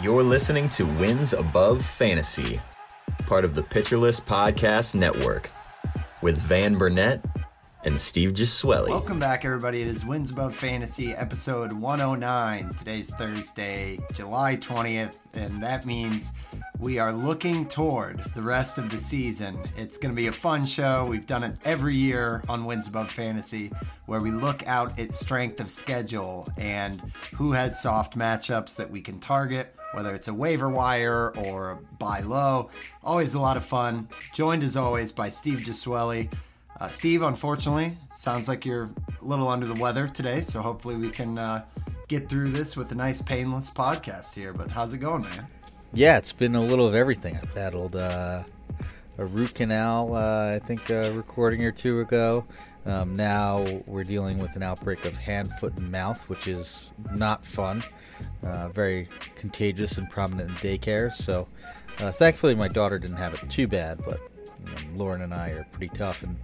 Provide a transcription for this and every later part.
You're listening to Wins Above Fantasy, part of the Pitcher List Podcast Network, with Van Burnett and Steve Gesuele. Welcome back, everybody. It is Wins Above Fantasy, episode 109. Today's Thursday, July 20th, and that means we are looking toward the rest of the season. It's going to be a fun show. We've done it every year on Wins Above Fantasy, where we look out at strength of schedule and who has soft matchups that we can target, whether it's a waiver wire or a buy low. Always a lot of fun. Joined as always by Steve Gesuele. Steve, unfortunately, sounds like you're a little under the weather today, so hopefully we can get through this with a nice painless podcast here. But how's it going, man? Yeah, it's been a little of everything. I battled a root canal, I think a recording or two ago. Now we're dealing with an outbreak of hand, foot, and mouth, which is not fun. Very contagious and prominent in daycare. So thankfully my daughter didn't have it too bad, but Lauren and I are pretty tough. And,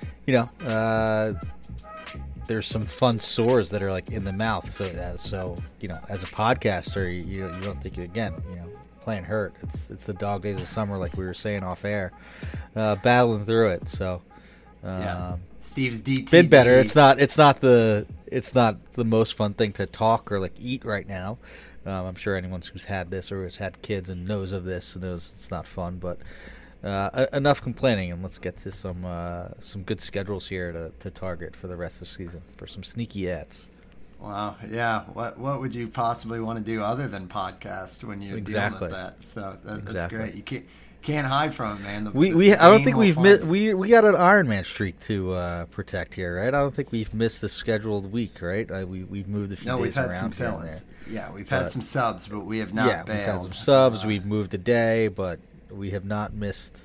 there's some fun sores that are like in the mouth. So as a podcaster, you don't think playing hurt. It's the dog days of summer, like we were saying off air, battling through it. So Steve's DTD been better. It's not the most fun thing to talk or like eat right now. I'm sure anyone who's had this or has had kids and knows of this knows it's not fun. But enough complaining, and let's get to some good schedules here to target for the rest of the season for some sneaky ads. Wow, yeah. What would you possibly want to do other than podcast when you're dealing with that? So that's great. You can't hide from it, man. I don't think we've missed. We got an Iron Man streak to protect here, right? I don't think we've missed a scheduled week, right? We've moved a few days around. No, we've had some fill-ins. Yeah, we've had some subs, but we have not bailed. We've had some subs. We've moved a day, but we have not missed.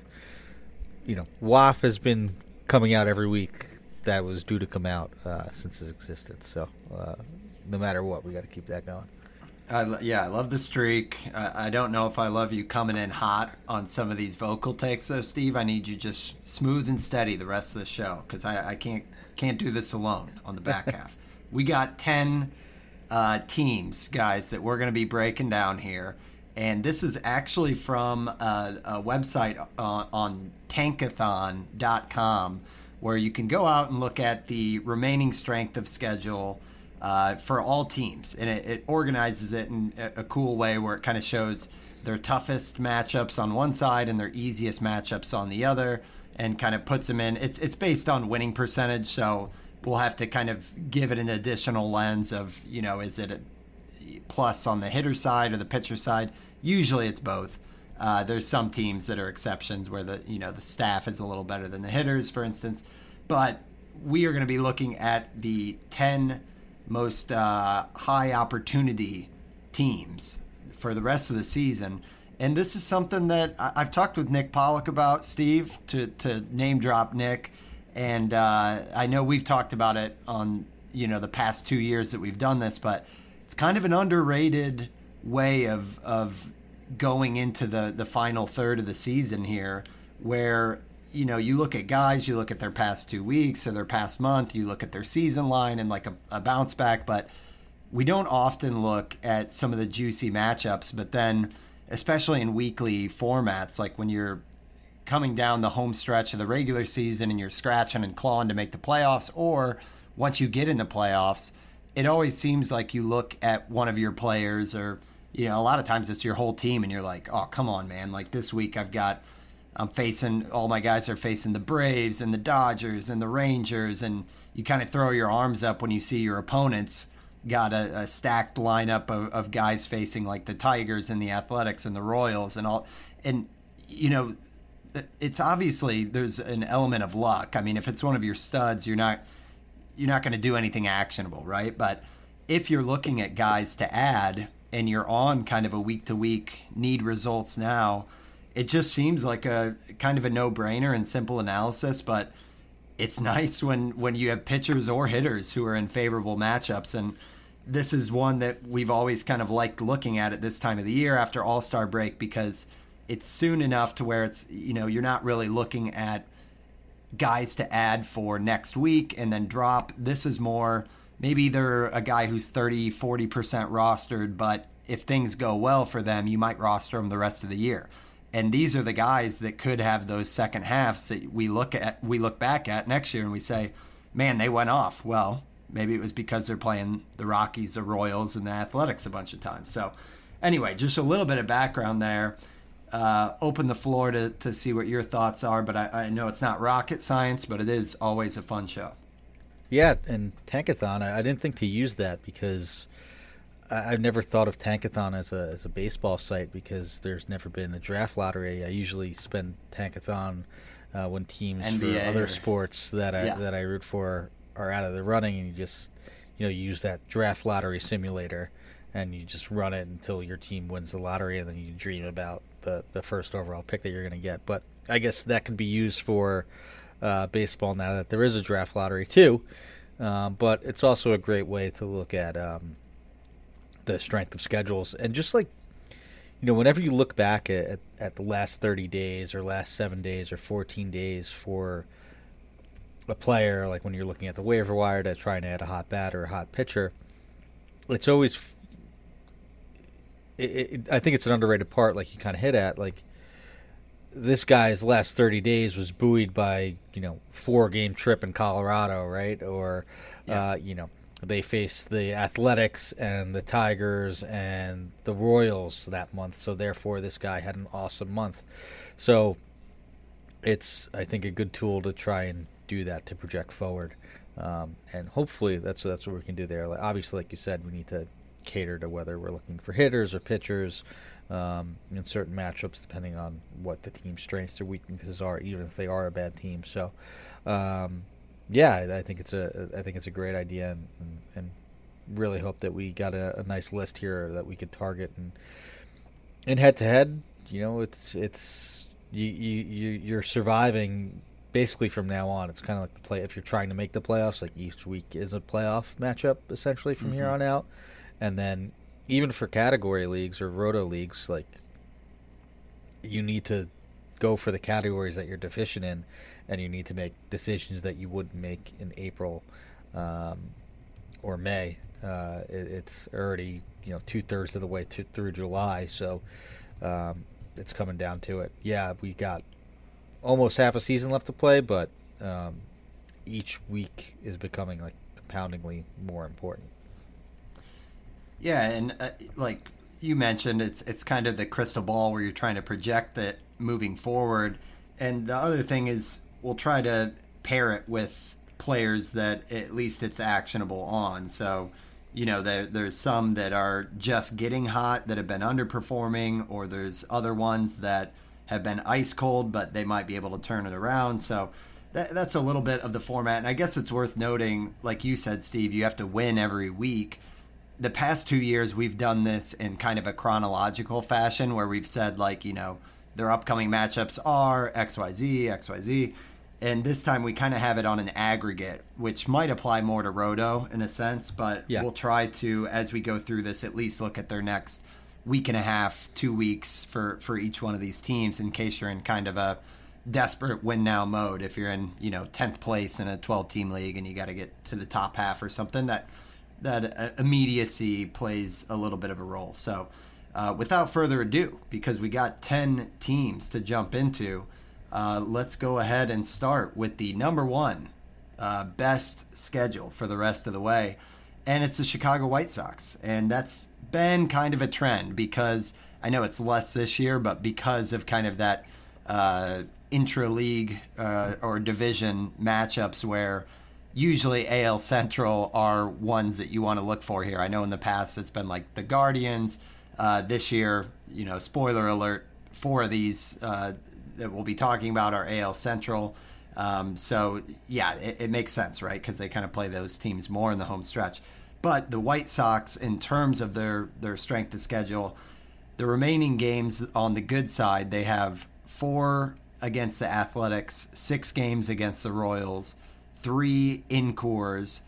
WAF has been coming out every week. That was due to come out since its existence. So no matter what, we got to keep that going. I love the streak. I don't know if I love you coming in hot on some of these vocal takes, though, Steve. I need you just smooth and steady the rest of the show because I can't do this alone on the back half. We got 10 teams, guys, that we're going to be breaking down here. And this is actually from a website on tankathon.com, where you can go out and look at the remaining strength of schedule for all teams. And it organizes it in a cool way where it kind of shows their toughest matchups on one side and their easiest matchups on the other, and kind of puts them in. It's based on winning percentage, so we'll have to kind of give it an additional lens of, is it a plus on the hitter side or the pitcher side? Usually it's both. There's some teams that are exceptions where the staff is a little better than the hitters, for instance. But we are going to be looking at the 10 most high opportunity teams for the rest of the season. And this is something that I've talked with Nick Pollock about, Steve, to name drop Nick. And I know we've talked about it on the past 2 years that we've done this, but it's kind of an underrated way of going into the final third of the season here, where you look at guys, you look at their past 2 weeks or their past month, you look at their season line and like a bounce back, but we don't often look at some of the juicy matchups. But then especially in weekly formats, like when you're coming down the home stretch of the regular season and you're scratching and clawing to make the playoffs, or once you get in the playoffs, it always seems like you look at one of your players, or a lot of times it's your whole team, and you're like, oh, come on, man. Like this week all my guys are facing the Braves and the Dodgers and the Rangers, and you kind of throw your arms up when you see your opponents got a stacked lineup of guys facing like the Tigers and the Athletics and the Royals and all. And, it's obviously there's an element of luck. I mean, if it's one of your studs, you're not going to do anything actionable, right? But if you're looking at guys to add and you're on kind of a week-to-week need results now, it just seems like a kind of a no-brainer and simple analysis. But it's nice when you have pitchers or hitters who are in favorable matchups. And this is one that we've always kind of liked looking at this time of the year after All-Star break, because it's soon enough to where it's, you're not really looking at guys to add for next week and then drop. This is more, maybe they're a guy who's 30-40% rostered, but if things go well for them, you might roster them the rest of the year. And these are the guys that could have those second halves that we look back at next year and we say, man, they went off. Well, maybe it was because they're playing the Rockies, the Royals, and the Athletics a bunch of times. So anyway, just a little bit of background there. Open the floor to see what your thoughts are, but I know it's not rocket science, but it is always a fun show. Yeah, and Tankathon, I didn't think to use that because I've never thought of Tankathon as a baseball site because there's never been a draft lottery. I usually spend Tankathon when teams NBA for other sports that I root for are out of the running, and you just use that draft lottery simulator and you just run it until your team wins the lottery, and then you dream about the first overall pick that you're going to get. But I guess that can be used for baseball now that there is a draft lottery too. But it's also a great way to look at the strength of schedules. And just like, whenever you look back at the last 30 days or last 7 days or 14 days for a player, like when you're looking at the waiver wire to try and add a hot bat or a hot pitcher, it's always I think it's an underrated part, like you kind of hit at, like this guy's last 30 days was buoyed by 4-game trip in Colorado, right? Or they faced the Athletics and the Tigers and the Royals that month, so therefore this guy had an awesome month. So it's, I think, a good tool to try and do that, to project forward, and hopefully that's what we can do there. Obviously, like you said, we need to cater to whether we're looking for hitters or pitchers in certain matchups, depending on what the team's strengths or weaknesses are, even if they are a bad team. So, I think it's a great idea, and really hope that we got a nice list here that we could target. And head to head, it's you're surviving basically from now on. It's kind of like the play if you're trying to make the playoffs. Like each week is a playoff matchup essentially from here on out. And then even for category leagues or roto leagues, like you need to go for the categories that you're deficient in, and you need to make decisions that you wouldn't make in April or May. It's already 2/3 of the way through July, so it's coming down to it. Yeah, we got almost half a season left to play, but each week is becoming like compoundingly more important. Yeah, and like you mentioned, it's kind of the crystal ball where you're trying to project it moving forward. And the other thing is we'll try to pair it with players that at least it's actionable on. So, there's some that are just getting hot that have been underperforming, or there's other ones that have been ice cold, but they might be able to turn it around. So that's a little bit of the format. And I guess it's worth noting, like you said, Steve, you have to win every week. The past 2 years, we've done this in kind of a chronological fashion where we've said, like, their upcoming matchups are XYZ, XYZ. And this time we kind of have it on an aggregate, which might apply more to Roto in a sense, but we'll try to, as we go through this, at least look at their next week and a half, 2 weeks for each one of these teams, in case you're in kind of a desperate win now mode. If you're in 10th place in a 12-team league and you got to get to the top half or something, that immediacy plays a little bit of a role. So without further ado, because we got 10 teams to jump into, let's go ahead and start with the number one best schedule for the rest of the way, and it's the Chicago White Sox. And that's been kind of a trend, because I know it's less this year, but because of kind of that intra-league or division matchups where usually AL Central are ones that you want to look for here. I know in the past it's been like the Guardians. This year, spoiler alert, 4 of these that we'll be talking about are AL Central. So, yeah, it makes sense, right? Because they kind of play those teams more in the home stretch. But the White Sox, in terms of their strength of schedule, the remaining games on the good side, they have 4 against the Athletics, 6 games against the Royals, 3 in Coors,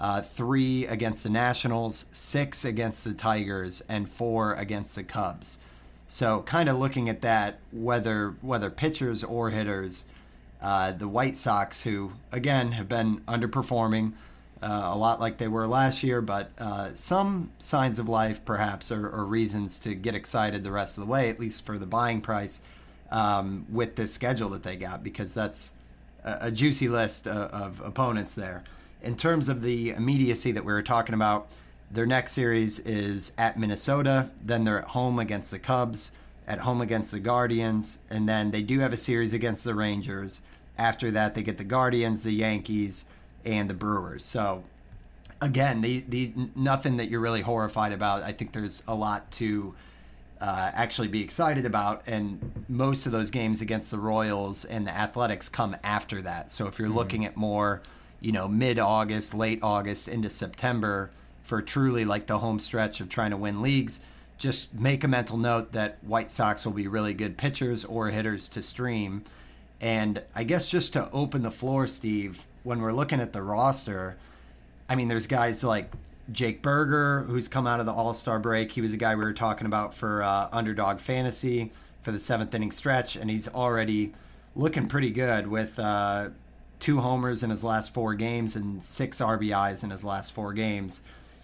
3 against the Nationals, 6 against the Tigers, and 4 against the Cubs. So kind of looking at that, whether pitchers or hitters, the White Sox, who, again, have been underperforming, a lot like they were last year, but some signs of life perhaps or reasons to get excited the rest of the way, at least for the buying price, with this schedule that they got, because that's a juicy list of opponents there. In terms of the immediacy that we were talking about, their next series is at Minnesota, then they're at home against the Cubs, at home against the Guardians, and then they do have a series against the Rangers. After that, they get the Guardians, the Yankees, and the Brewers. So, again, the nothing that you're really horrified about. I think there's a lot to actually be excited about, and most of those games against the Royals and the Athletics come after that. So if you're looking at more, mid-August, late August into September for truly like the home stretch of trying to win leagues, just make a mental note that White Sox will be really good pitchers or hitters to stream. And I guess just to open the floor, Steve, when we're looking at the roster, I mean, there's guys like Jake Berger, who's come out of the All-Star break. He was a guy we were talking about for Underdog Fantasy for the 7th inning stretch, and he's already looking pretty good with 2 homers in his last 4 games and 6 RBIs in his last 4 games.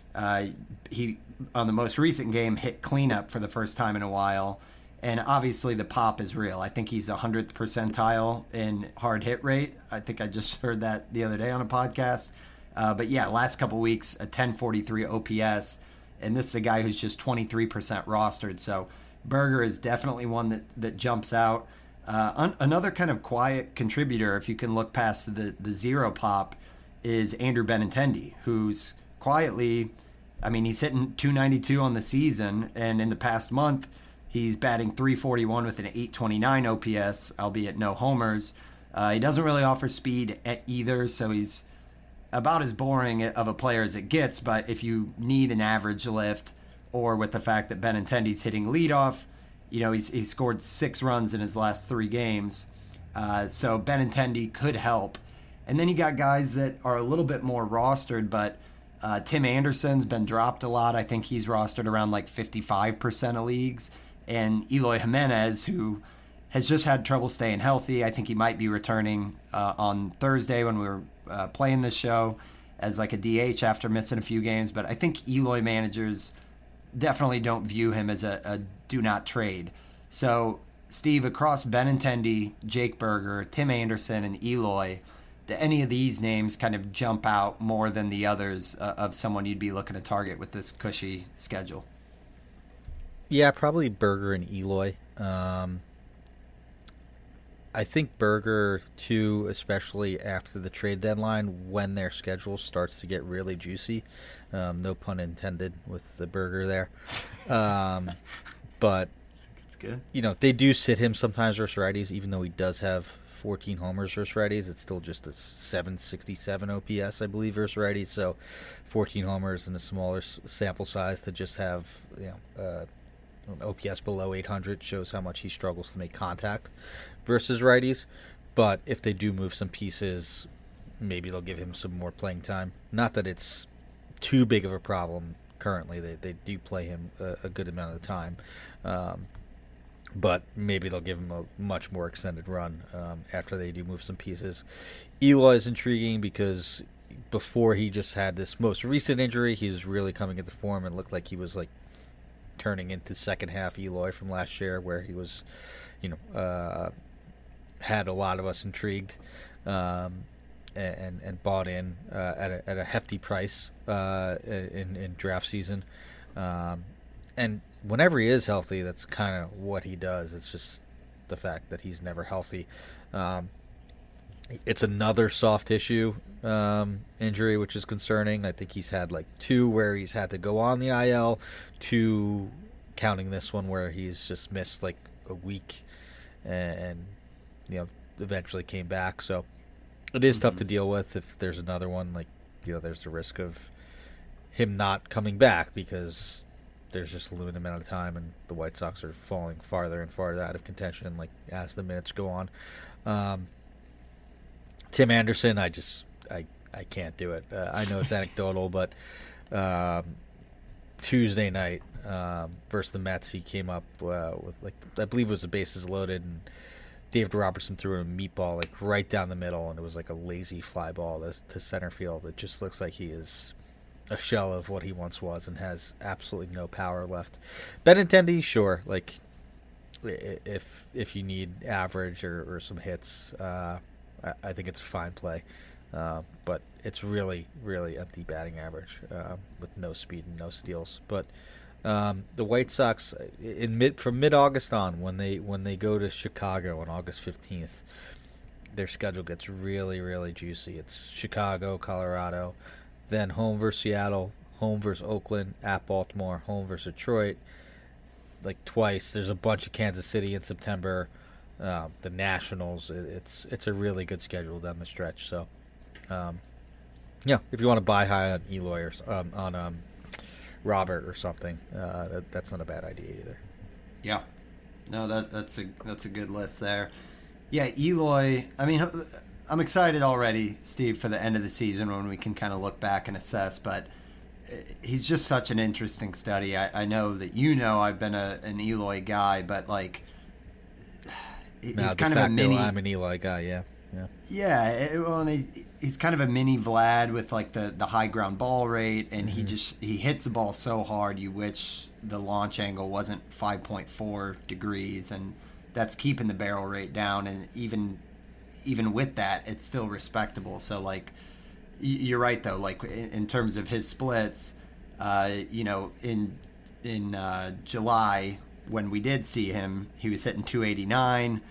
He, on the most recent game, hit cleanup for the first time in a while, and obviously the pop is real. I think he's 100th percentile in hard hit rate. I think I just heard that the other day on a podcast. But yeah, last couple weeks, a 1043 OPS, and this is a guy who's just 23% rostered. So Berger is definitely one that jumps out. Another kind of quiet contributor, if you can look past the zero pop, is Andrew Benintendi, who's quietly, I mean, he's hitting 292 on the season, and in the past month, he's batting 341 with an 829 OPS, albeit no homers. He doesn't really offer speed at either, so he's about as boring of a player as it gets. But if you need an average lift, or with the fact that Benintendi's hitting leadoff, he's scored 6 runs in his last 3 games. So Benintendi could help. And then you got guys that are a little bit more rostered, but Tim Anderson's been dropped a lot. I think he's rostered around like 55% of leagues. And Eloy Jimenez, who has just had trouble staying healthy. I think he might be returning on Thursday when we were playing this show as like a DH after missing a few games. But I think Eloy managers definitely don't view him as a do not trade. So, Steve, across Benintendi, Jake Berger, Tim Anderson, and Eloy, do any of these names kind of jump out more than the others of someone you'd be looking to target with this cushy schedule? Yeah, probably Berger and Eloy. I think Berger, too, especially after the trade deadline, when their schedule starts to get really juicy. No pun intended with the Berger there. But it's good. They do sit him sometimes versus righties, even though he does have 14 homers versus righties. It's still just a 767 OPS, I believe, versus righties. So 14 homers in a smaller sample size to just have, OPS below 800 shows how much he struggles to make contact versus righties. But if they do move some pieces, maybe they'll give him some more playing time. Not that it's too big of a problem currently. They do play him a good amount of the time. But maybe they'll give him a much more extended run after they do move some pieces. Eloy is intriguing because before he just had this most recent injury, he was really coming into form and looked like he was like turning into second half Eloy from last year, where he was, had a lot of us intrigued and bought in at a hefty price in draft season. And whenever he is healthy, that's kind of what he does. It's just the fact that he's never healthy. It's another soft tissue injury, which is concerning. I think he's had like 2 where he's had to go on the IL, 2 counting this one where he's just missed like a week and eventually came back. So it is tough to deal with if there's another one. Like, there's the risk of him not coming back because there's just a limited amount of time, and the White Sox are falling farther and farther out of contention, like as the minutes go on. Tim Anderson, I can't do it. I know it's anecdotal, but Tuesday night versus the Mets, he came up with I believe it was the bases loaded, and David Robertson threw a meatball like right down the middle, and it was like a lazy fly ball to center field. It just looks like he is a shell of what he once was and has absolutely no power left. Benintendi, sure, like if you need average or some hits, I think it's a fine play. But it's really, really empty batting average with no speed and no steals. But the White Sox, from mid-August on, when they go to Chicago on August 15th, their schedule gets really, really juicy. It's Chicago, Colorado, then home versus Seattle, home versus Oakland, at Baltimore, home versus Detroit, like twice. There's a bunch of Kansas City in September, the Nationals. It's a really good schedule down the stretch. So, if you want to buy high on Eloy or on Robert or something, that's not a bad idea either. Yeah, no, that's a good list there. Yeah, Eloy. I mean, I'm excited already, Steve, for the end of the season when we can kind of look back and assess. But he's just such an interesting study. I know that I've been an Eloy guy, but like he's kind of a mini. I'm an Eloy guy. Yeah. And he's kind of a mini Vlad with like the high ground ball rate, and he hits the ball so hard you wish the launch angle wasn't 5.4 degrees, and that's keeping the barrel rate down, and even with that, it's still respectable. So like you're right though, like in terms of his splits, in July when we did see him, he was hitting 289.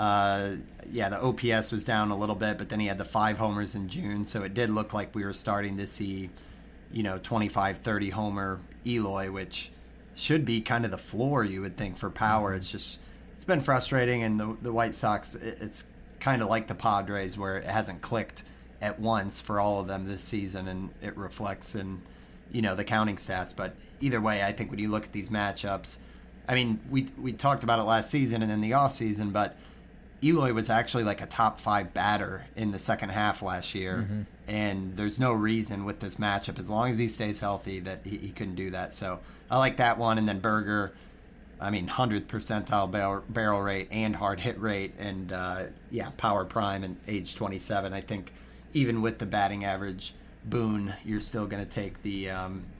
The OPS was down a little bit, but then he had the 5 homers in June, so it did look like we were starting to see, 25, 30 homer Eloy, which should be kind of the floor, you would think, for power. It's been frustrating, and the White Sox, it's kind of like the Padres, where it hasn't clicked at once for all of them this season, and it reflects in, the counting stats. But either way, I think when you look at these matchups, I mean, we talked about it last season and in the offseason, but Eloy was actually like a top 5 batter in the second half last year, and there's no reason with this matchup, as long as he stays healthy, that he couldn't do that. So I like that one. And then Berger, I mean, 100th percentile barrel rate and hard hit rate, and power prime and age 27. I think even with the batting average boon, you're still going to take the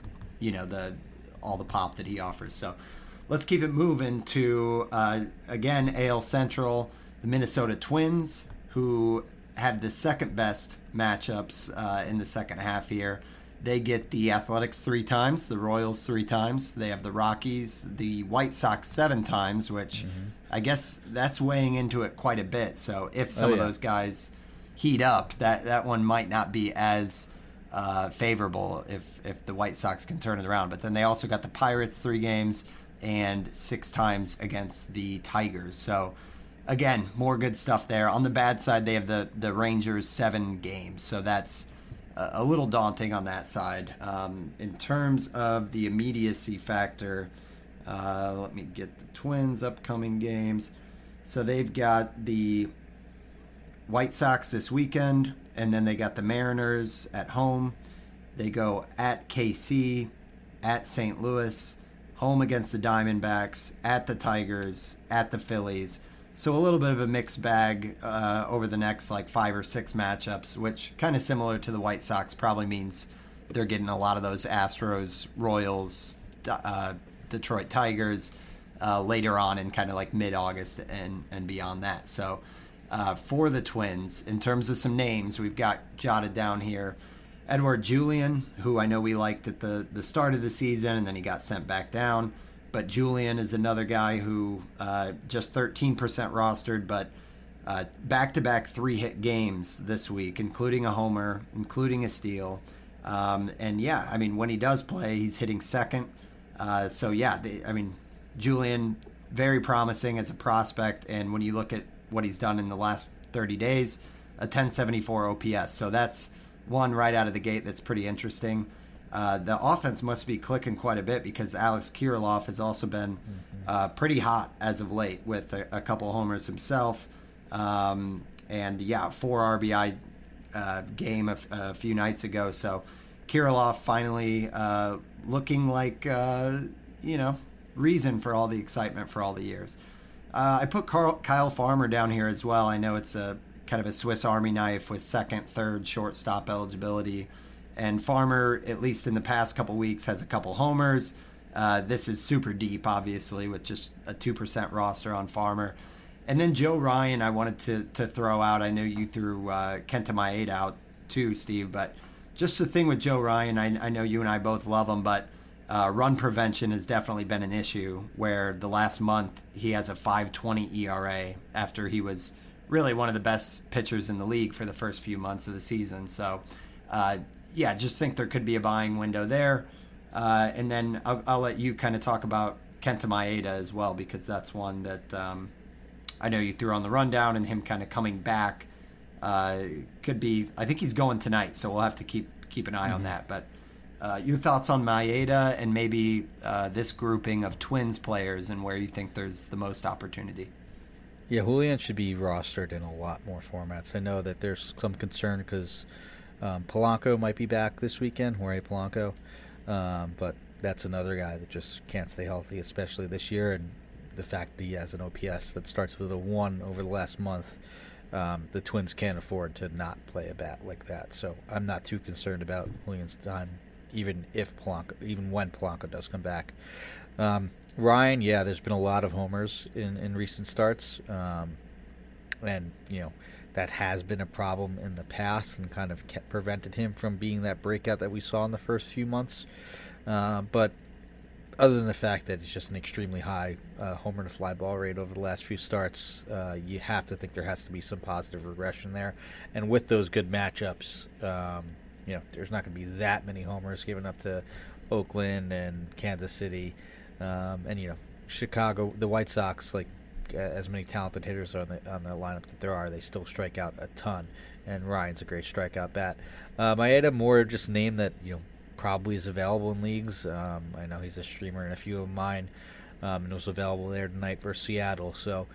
all the pop that he offers. So let's keep it moving to again AL Central. The Minnesota Twins, who have the second best matchups in the second half here. They get the Athletics 3 times, the Royals 3 times. They have the Rockies, the White Sox 7 times, which I guess that's weighing into it quite a bit. So if some of those guys heat up, that one might not be as favorable if the White Sox can turn it around. But then they also got the Pirates 3 games and 6 times against the Tigers. So again, more good stuff there. On the bad side, they have the Rangers 7 games, so that's a little daunting on that side. In terms of the immediacy factor, let me get the Twins' upcoming games. So they've got the White Sox this weekend, and then they got the Mariners at home. They go at KC, at St. Louis, home against the Diamondbacks, at the Tigers, at the Phillies. So a little bit of a mixed bag over the next 5 or 6 matchups, which kind of similar to the White Sox probably means they're getting a lot of those Astros, Royals, Detroit Tigers later on in kind of like mid-August and beyond that. So for the Twins, in terms of some names, we've got jotted down here. Edouard Julien, who I know we liked at the start of the season, and then he got sent back down. But Julien is another guy who just 13% rostered, but back-to-back 3-hit games this week, including a homer, including a steal. When he does play, he's hitting second. Julien, very promising as a prospect, and when you look at what he's done in the last 30 days, a 1074 OPS. So that's one right out of the gate that's pretty interesting. The offense must be clicking quite a bit because Alex Kirilloff has also been pretty hot as of late with a couple homers himself. 4 RBI game a few nights ago. So Kirilloff finally looking like, reason for all the excitement for all the years. I put Kyle Farmer down here as well. I know it's a kind of a Swiss Army knife with second, third shortstop eligibility. And Farmer, at least in the past couple weeks, has a couple homers. This is super deep, obviously, with just a 2% roster on Farmer. And then Joe Ryan, I wanted to throw out. I know you threw Kenta Maeda out too, Steve. But just the thing with Joe Ryan, I know you and I both love him, but run prevention has definitely been an issue, where the last month he has a 5.20 ERA after he was really one of the best pitchers in the league for the first few months of the season. So, just think there could be a buying window there. And then I'll let you kind of talk about Kenta Maeda as well, because that's one that I know you threw on the rundown, and him kind of coming back could be. I think he's going tonight, so we'll have to keep an eye on that. But your thoughts on Maeda and maybe this grouping of Twins players and where you think there's the most opportunity? Yeah, Julian should be rostered in a lot more formats. I know that there's some concern because Polanco might be back this weekend, Jorge Polanco, but that's another guy that just can't stay healthy, especially this year. And the fact that he has an OPS that starts with a 1 over the last month, the Twins can't afford to not play a bat like that. So I'm not too concerned about Julian's time, even when Polanco does come back. Ryan, yeah, there's been a lot of homers in recent starts, and that has been a problem in the past and kind of prevented him from being that breakout that we saw in the first few months. But other than the fact that it's just an extremely high homer to fly ball rate over the last few starts, you have to think there has to be some positive regression there. And with those good matchups, there's not going to be that many homers given up to Oakland and Kansas City. And Chicago, the White Sox, like as many talented hitters on the lineup that there are, they still strike out a ton. And Ryan's a great strikeout bat. Maeda, more just a name that probably is available in leagues. I know he's a streamer in a few of mine, and was available there tonight versus Seattle. So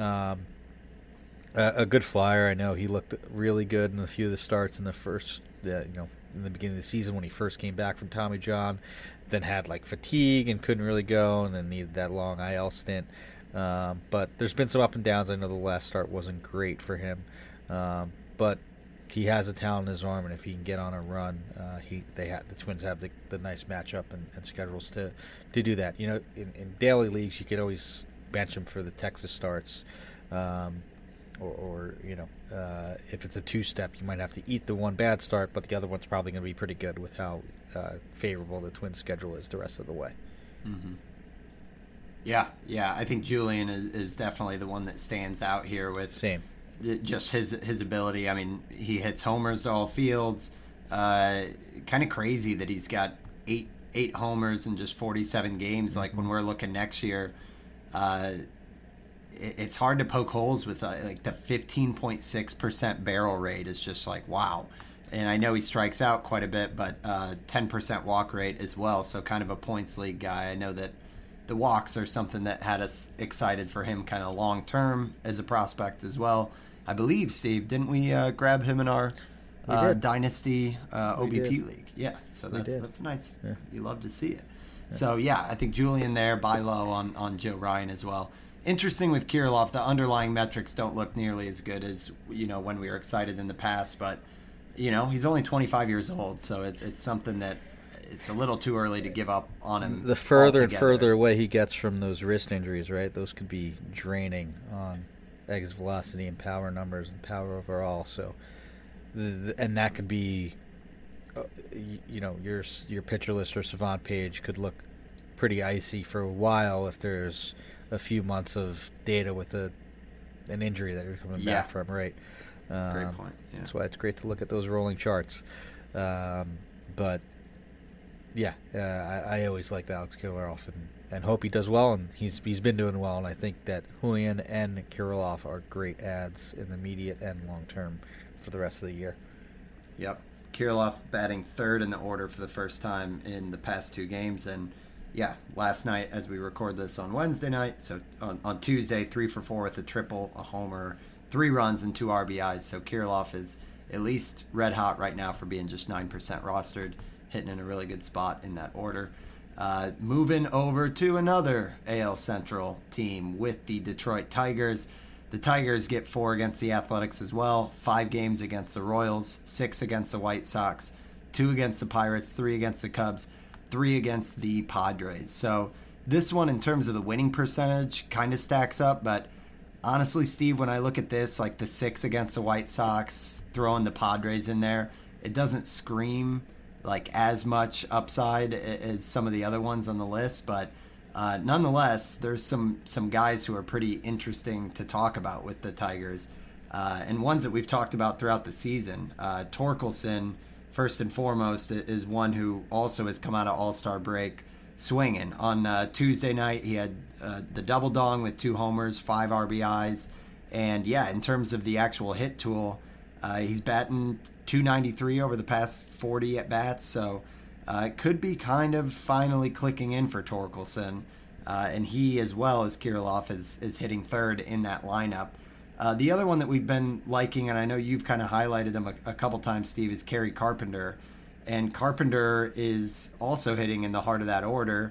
a good flyer. I know he looked really good in a few of the starts in the first, in the beginning of the season when he first came back from Tommy John. Then had fatigue and couldn't really go, and then needed that long IL stint. But there's been some up and downs. I know the last start wasn't great for him, but he has a talent in his arm, and if he can get on a run, the Twins have the nice matchup and schedules to do that. In daily leagues, you could always bench him for the Texas starts, or if it's a two-step, you might have to eat the one bad start, but the other one's probably going to be pretty good with how favorable the Twins' schedule is the rest of the way. Mm-hmm. Yeah, I think Julian is definitely the one that stands out here with just his ability. I mean, he hits homers to all fields. Kind of crazy that he's got eight homers in just 47 games. Mm-hmm. Like when we're looking next year, it's hard to poke holes with the 15.6% barrel rate is just wow. And I know he strikes out quite a bit, but 10% walk rate as well. So kind of a points league guy. I know that the walks are something that had us excited for him kind of long term as a prospect as well. I believe, Steve, didn't we grab him in our Dynasty OBP league? Yeah, so that's nice. Yeah. You love to see it. Yeah. So, I think Julian there, buy low on Joe Ryan as well. Interesting with Kirilloff, the underlying metrics don't look nearly as good as when we were excited in the past, but he's only 25 years old, so it's something that it's a little too early to give up on him. The further away he gets from those wrist injuries, right? Those could be draining on exit velocity and power numbers and power overall. So, and that could be, your pitcher list or savant page could look pretty icy for a while if there's a few months of data with an injury that you're coming back from, right? Great point. Yeah. That's why it's great to look at those rolling charts. But I always liked Alex Kirilloff and hope he does well, and he's been doing well, and I think that Julian and Kirilloff are great adds in the immediate and long term for the rest of the year. Yep. Kirilloff batting third in the order for the first time in the past two games, and last night as we record this on Wednesday night, so on Tuesday, 3 for 4 with a triple, a homer, 3 runs and 2 RBIs. So Kirilloff is at least red hot right now for being just 9% rostered, hitting in a really good spot in that order. Moving over to another AL Central team with the Detroit Tigers. The Tigers get 4 against the Athletics as well, 5 games against the Royals, 6 against the White Sox, 2 against the Pirates, 3 against the Cubs, 3 against the Padres. So this one, in terms of the winning percentage, kind of stacks up. But honestly, Steve, when I look at this, like the 6 against the White Sox, throwing the Padres in there, it doesn't scream like as much upside as some of the other ones on the list. But nonetheless, there's some guys who are pretty interesting to talk about with the Tigers, and ones that we've talked about throughout the season. Torkelson, first and foremost, is one who also has come out of All-Star break swinging. On Tuesday night, he had the double dong with 2 homers, 5 RBIs. And yeah, in terms of the actual hit tool, he's batting .293 over the past 40 at-bats. So it could be kind of finally clicking in for Torkelson. And he, as well as Kirilloff, is hitting third in that lineup. The other one that we've been liking, and I know you've kind of highlighted him a couple times, Steve, is Kerry Carpenter. And Carpenter is also hitting in the heart of that order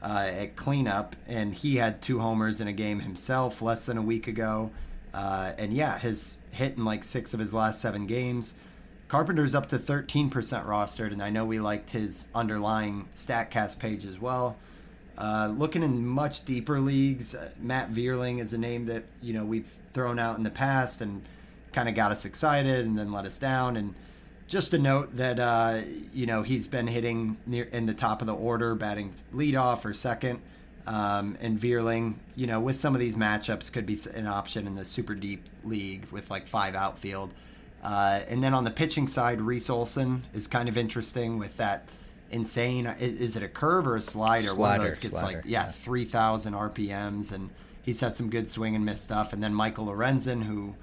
at cleanup. And he had 2 homers in a game himself less than a week ago. And yeah, has hit in like 6 of his last 7 games. Carpenter's up to 13% rostered, and I know we liked his underlying StatCast page as well. Looking in much deeper leagues, Matt Vierling is a name that, you know, we've thrown out in the past and kind of got us excited and then let us down. And just a note that, you know, he's been hitting in the top of the order, batting leadoff or second. And Vierling, you know, with some of these matchups could be an option in the super deep league with like 5 outfield. And then on the pitching side, Reese Olson is kind of interesting with that insane. Is it a curve or a slider? One of those gets slider, like 3,000 RPMs, and he's had some good swing and miss stuff. And then Michael Lorenzen, who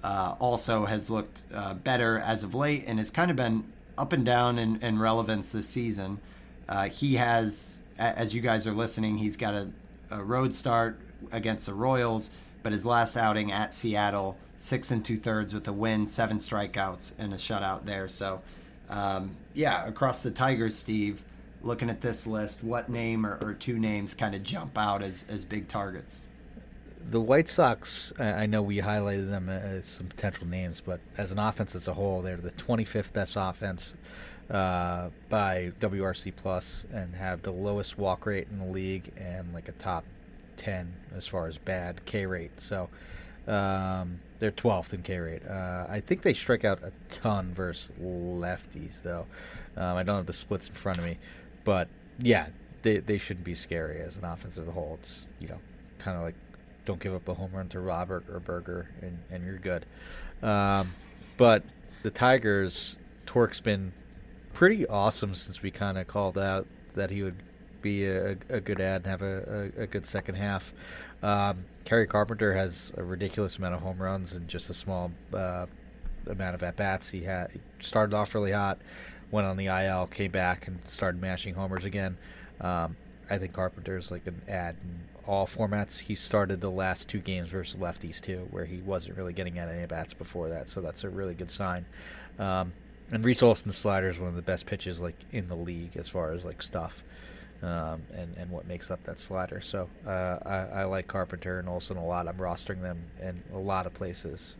also has looked better as of late and has kind of been up and down in relevance this season. He has, as you guys are listening, he's got a road start against the Royals, but his last outing at Seattle, 6 2/3 with a win, 7 strikeouts, and a shutout there. So, across the Tigers, Steve, looking at this list, what name or 2 names kind of jump out as big targets? The White Sox, I know we highlighted them as some potential names, but as an offense as a whole, they're the 25th best offense by WRC Plus and have the lowest walk rate in the league and like a top 10 as far as bad K rate. So they're 12th in K rate. I think they strike out a ton versus lefties, though. I don't have the splits in front of me, but yeah, they shouldn't be scary as an offense as a whole. It's, you know, kind of like don't give up a home run to Robert or Berger and you're good. But the Tigers, Torque's been pretty awesome since we kind of called out that he would be a good ad and have a good second half. Kerry Carpenter has a ridiculous amount of home runs and just a small amount of at-bats. He started off really hot, went on the IL, came back, and started mashing homers again. I think Carpenter's like an ad in all formats. He started the last 2 games versus lefties, too, where he wasn't really getting at any at-bats before that, so that's a really good sign. And Reese Olson's slider is one of the best pitches like in the league as far as like stuff. And what makes up that slider. So I like Carpenter and Olson a lot. I'm rostering them in a lot of places.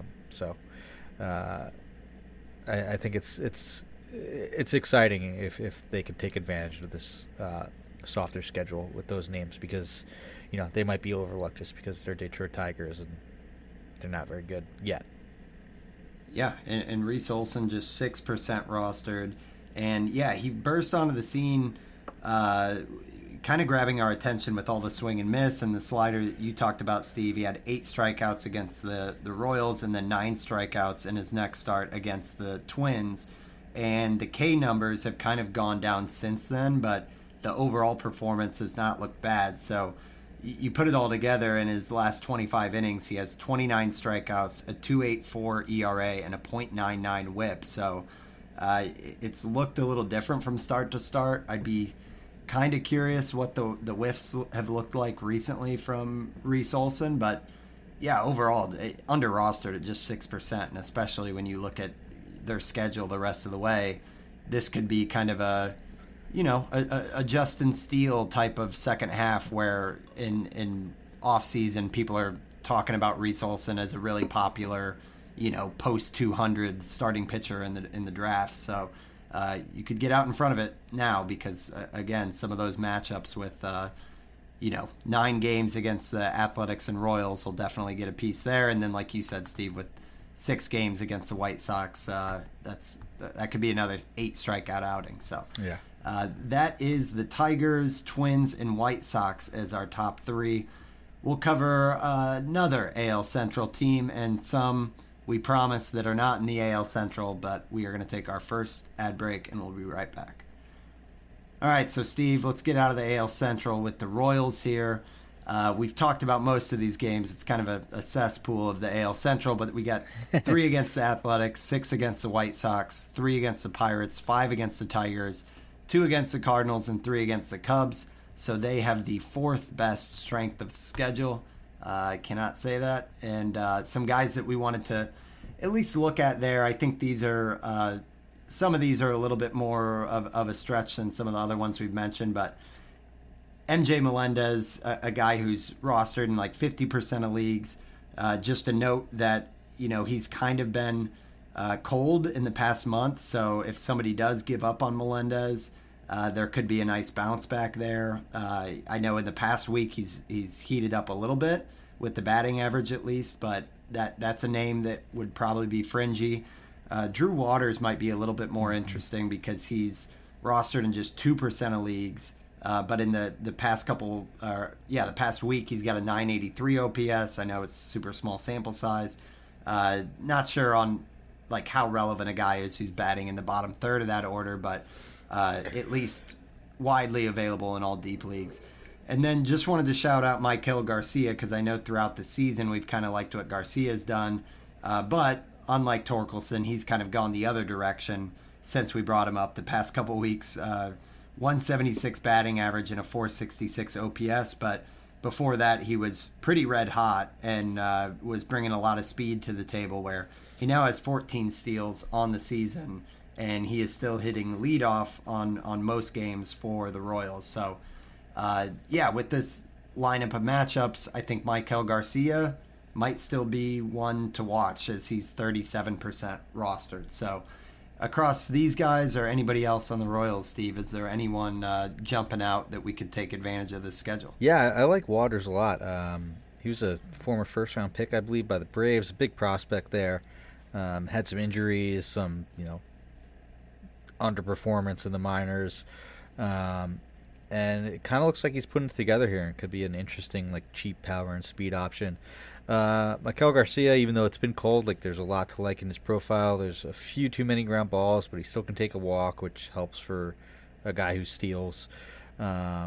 I think it's exciting if they can take advantage of this softer schedule with those names, because you know they might be overlooked just because they're Detroit Tigers and they're not very good yet. Yeah, and Reese Olson just 6% rostered, and yeah, he burst onto the scene. Kind of grabbing our attention with all the swing and miss and the slider that you talked about, Steve. He had 8 strikeouts against the Royals and then 9 strikeouts in his next start against the Twins. And the K numbers have kind of gone down since then, but the overall performance has not looked bad. So you put it all together, in his last 25 innings, he has 29 strikeouts, a 2.84 ERA, and a .99 WHIP. So it's looked a little different from start to start. I'd be kind of curious what the whiffs have looked like recently from Reese Olson, but yeah, overall under rostered at just 6%, and especially when you look at their schedule the rest of the way, this could be kind of a a Justin Steele type of second half where in off season people are talking about Reese Olson as a really popular, post 200 starting pitcher in the draft. So you could get out in front of it now because again, some of those matchups with 9 games against the Athletics and Royals will definitely get a piece there. And then, like you said, Steve, with 6 games against the White Sox, that could be another 8 strikeout outing. So yeah. That is the Tigers, Twins, and White Sox as our top 3. We'll cover another AL Central team and some we promise that are not in the AL Central, but we are going to take our first ad break and we'll be right back. All right, so Steve, let's get out of the AL Central with the Royals here. We've talked about most of these games. It's kind of a cesspool of the AL Central, but we got 3 against the Athletics, 6 against the White Sox, 3 against the Pirates, 5 against the Tigers, 2 against the Cardinals, and 3 against the Cubs. So they have the 4th best strength of the schedule. I cannot say that. And some guys that we wanted to at least look at there. I think these are some of these are a little bit more of a stretch than some of the other ones we've mentioned, but MJ Melendez, a guy who's rostered in like 50% of leagues. Just a note that, he's kind of been cold in the past month. So if somebody does give up on Melendez, there could be a nice bounce back there. I know in the past week he's heated up a little bit with the batting average at least, but that's a name that would probably be fringy. Drew Waters might be a little bit more interesting because he's rostered in just 2% of leagues. But in the past the past week, he's got a 983 OPS. I know it's super small sample size. Not sure on like how relevant a guy is who's batting in the bottom third of that order, but at least widely available in all deep leagues. And then just wanted to shout out Maikel Garcia because I know throughout the season we've kind of liked what Garcia's done. But unlike Torkelson, he's kind of gone the other direction since we brought him up the past couple weeks. 176 batting average and a 466 OPS, but before that he was pretty red hot and was bringing a lot of speed to the table where he now has 14 steals on the season and he is still hitting leadoff on most games for the Royals. So with this lineup of matchups, I think Maikel Garcia might still be one to watch as he's 37% rostered. So across these guys or anybody else on the Royals, Steve, is there anyone jumping out that we could take advantage of this schedule? Yeah, I like Waters a lot. He was a former first-round pick, I believe, by the Braves. A big prospect there. Had some injuries, some underperformance in the minors. And it kind of looks like he's putting it together here and could be an interesting, cheap power and speed option. Maikel Garcia, even though it's been cold, there's a lot to like in his profile. There's a few too many ground balls, but he still can take a walk, which helps for a guy who steals. I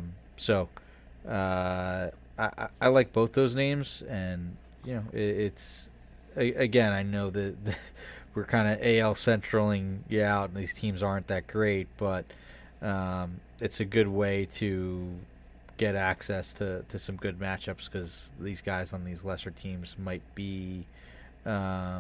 like both those names, and it's again, I know that we're kind of AL Centraling you out, and these teams aren't that great, but it's a good way to get access to some good matchups because these guys on these lesser teams might be a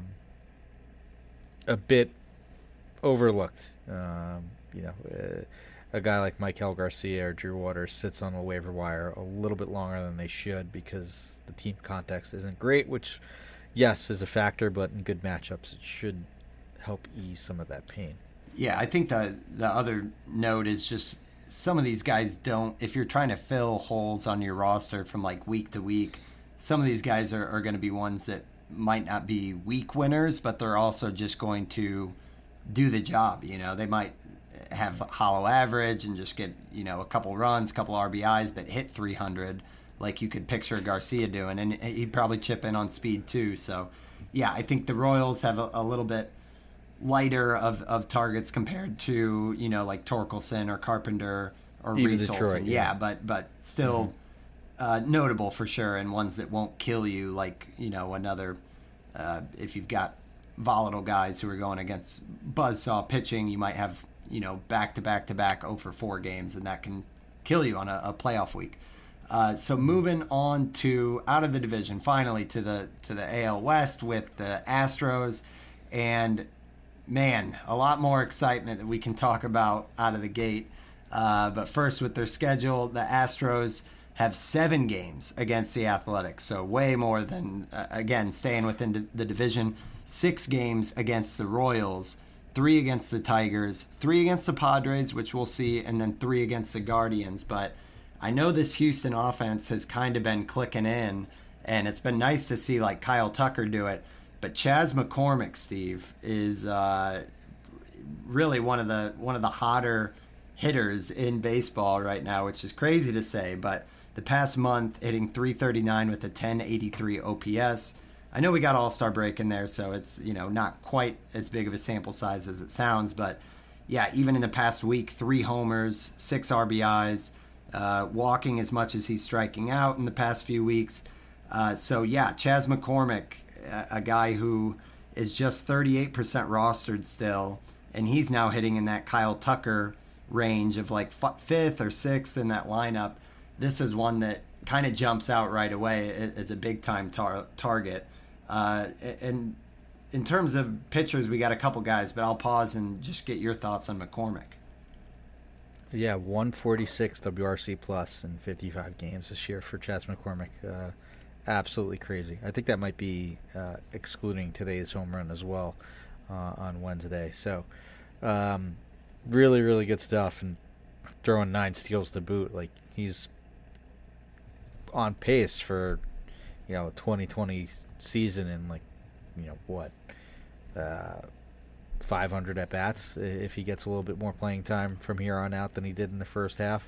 bit overlooked. A guy like Maikel Garcia or Drew Waters sits on the waiver wire a little bit longer than they should because the team context isn't great, which, yes, is a factor, but in good matchups it should help ease some of that pain. Yeah, I think the other note is just some of these guys don't, if you're trying to fill holes on your roster from week to week, some of these guys are going to be ones that might not be week winners, but they're also just going to do the job. They might have hollow average and just get, a couple runs, couple RBIs, but hit 300 like you could picture Garcia doing. And he'd probably chip in on speed too. So, yeah, I think the Royals have a little bit lighter of targets compared to like Torkelson or Carpenter or Reese Olson. Yeah, but still notable for sure, and ones that won't kill you another if you've got volatile guys who are going against buzzsaw pitching, you might have back to back 0-for-4 games, and that can kill you on a playoff week. So moving on to out of the division, finally to the AL West with the Astros. And man, a lot more excitement that we can talk about out of the gate. But first, with their schedule, the Astros have 7 games against the Athletics, so way more than, again, staying within the division. 6 games against the Royals, 3 against the Tigers, 3 against the Padres, which we'll see, and then 3 against the Guardians. But I know this Houston offense has kind of been clicking in, and it's been nice to see like Kyle Tucker do it. But Chas McCormick, Steve, is really one of the hotter hitters in baseball right now, which is crazy to say. But the past month, hitting .339 with a 1083 OPS. I know we got All-Star break in there, so it's, not quite as big of a sample size as it sounds. But yeah, even in the past week, 3 homers, 6 RBIs, walking as much as he's striking out in the past few weeks. So yeah, Chas McCormick, a guy who is just 38% rostered still, and he's now hitting in that Kyle Tucker range of like 5th or 6th in that lineup. This is one that kind of jumps out right away as a big-time target. And in terms of pitchers, we got a couple guys, but I'll pause and just get your thoughts on McCormick. Yeah, 146 WRC plus in 55 games this year for Chas McCormick. Absolutely crazy. I think that might be excluding today's home run as well on Wednesday. So really, really good stuff, and throwing 9 steals to boot. Like, he's on pace for 2020 season and 500 at bats if he gets a little bit more playing time from here on out than he did in the first half.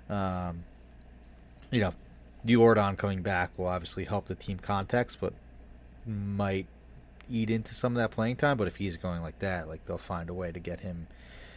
Jordan coming back will obviously help the team context, but might eat into some of that playing time. But if he's going like that, they'll find a way to get him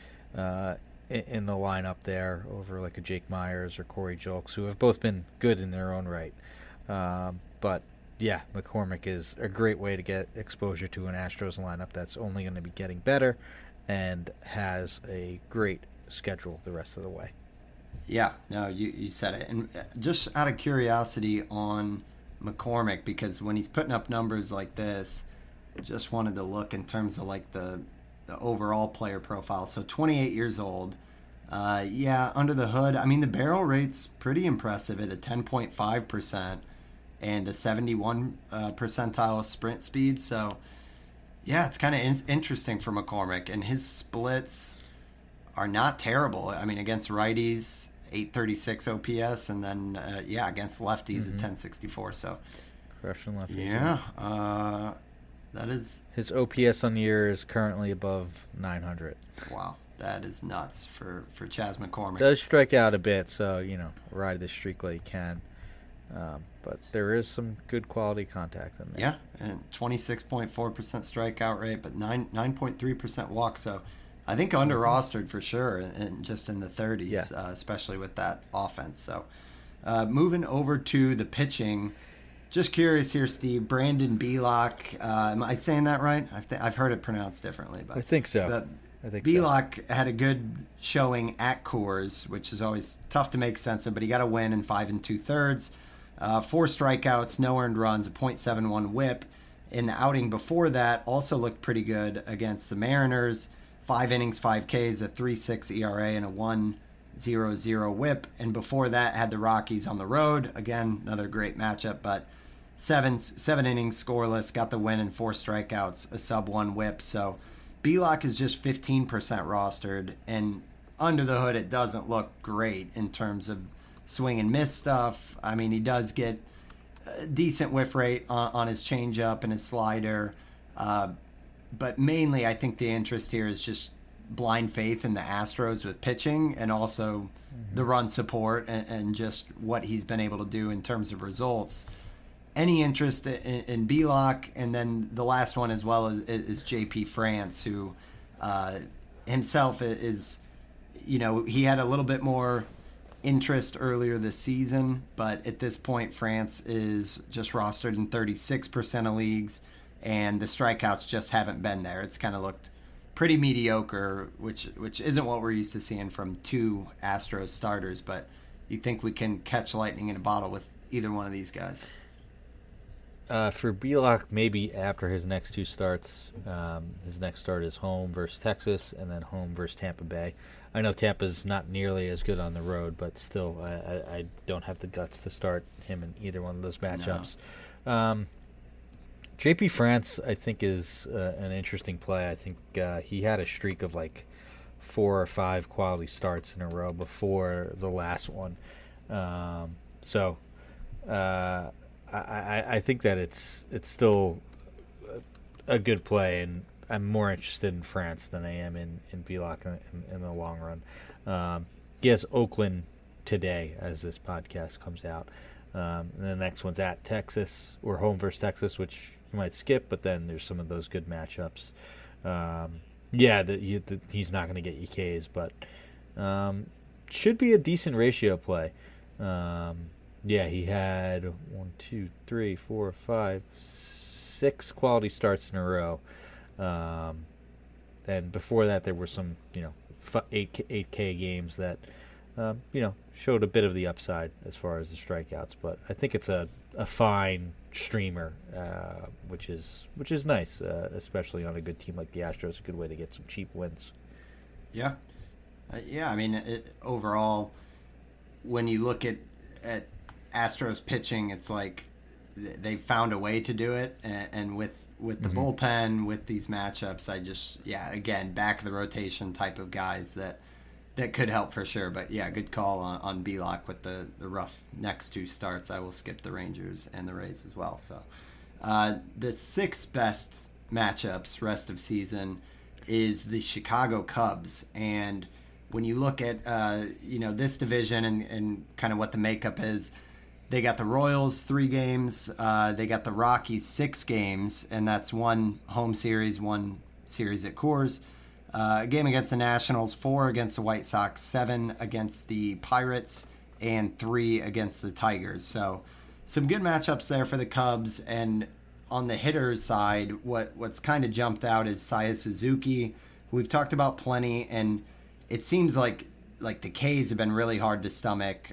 in the lineup there over like a Jake Myers or Corey Julks, who have both been good in their own right. But yeah, McCormick is a great way to get exposure to an Astros lineup that's only going to be getting better and has a great schedule the rest of the way. Yeah, no, you said it. And just out of curiosity on McCormick, because when he's putting up numbers like this, just wanted to look in terms of like the overall player profile. So 28 years old. Under the hood, I mean, the barrel rate's pretty impressive at a 10.5% and a 71 percentile sprint speed. So, yeah, it's kind of interesting for McCormick. And his splits are not terrible. I mean, against righties, 836 OPS, and then, against lefties at 1064. So, crushing lefties. Yeah, that is... His OPS on the year is currently above 900. Wow. That is nuts for Chas McCormick. Does strike out a bit, so, ride the streak while you can. But there is some good quality contact in there. Yeah, and 26.4% strikeout rate, but 9.3% walk. So I think under-rostered for sure, and just in the 30s, especially with that offense. So moving over to the pitching, just curious here, Steve, Brandon Bielak. Am I saying that right? I've heard it pronounced differently. But I think so. But Bielak had a good showing at Coors, which is always tough to make sense of, but he got a win in 5 2/3. 4 strikeouts, no earned runs, a .71 whip. In the outing before that, also looked pretty good against the Mariners. 5 innings, 5 Ks, a 3.6 ERA, and a 1.00 whip. And before that, had the Rockies on the road. Again, another great matchup, but seven innings scoreless, got the win and 4 strikeouts, a sub-1 whip. So Bielak is just 15% rostered, and under the hood, it doesn't look great in terms of swing and miss stuff. I mean, he does get a decent whiff rate on his changeup and his slider. But mainly, I think the interest here is just blind faith in the Astros with pitching, and also the run support and just what he's been able to do in terms of results. Any interest in Bielak, and then the last one as well is JP France, who himself is, he had a little bit more interest earlier this season, but at this point, France is just rostered in 36% of leagues, and the strikeouts just haven't been there. It's kind of looked pretty mediocre, which isn't what we're used to seeing from 2 Astros starters, but you think we can catch lightning in a bottle with either one of these guys? For Belock, maybe after his next two starts. His next start is home versus Texas, and then home versus Tampa Bay. I know Tampa's not nearly as good on the road, but still, I don't have the guts to start him in either one of those matchups. No. JP France, I think, is an interesting play. I think he had a streak of like 4 or 5 quality starts in a row before the last one. I think that it's still a good play, and I'm more interested in France than I am in Belock in the long run. He has Oakland today as this podcast comes out. And the next one's at Texas, or home versus Texas, which you might skip, but then there's some of those good matchups. He's not going to get you Ks, but should be a decent ratio play. He had 1, 2, 3, 4, 5, 6 quality starts in a row. And before that, there were some, 8K games that, showed a bit of the upside as far as the strikeouts. But I think it's a fine streamer, which is nice, especially on a good team like the Astros. A good way to get some cheap wins. Yeah. I mean, overall, when you look at Astros pitching, it's like they found a way to do it, and with the bullpen, with these matchups, again, back of the rotation type of guys that could help for sure. But yeah, good call on Belock with the rough next 2 starts. I will skip the Rangers and the Rays as well. So the 6 best matchups rest of season is the Chicago Cubs, and when you look at this division and kind of what the makeup is, they got the Royals 3 games, they got the Rockies 6 games, and that's 1 home series, 1 series at Coors. A game against the Nationals, 4 against the White Sox, 7 against the Pirates, and 3 against the Tigers. So some good matchups there for the Cubs. And on the hitters side, what's kind of jumped out is Seiya Suzuki, who we've talked about plenty, and it seems like the K's have been really hard to stomach.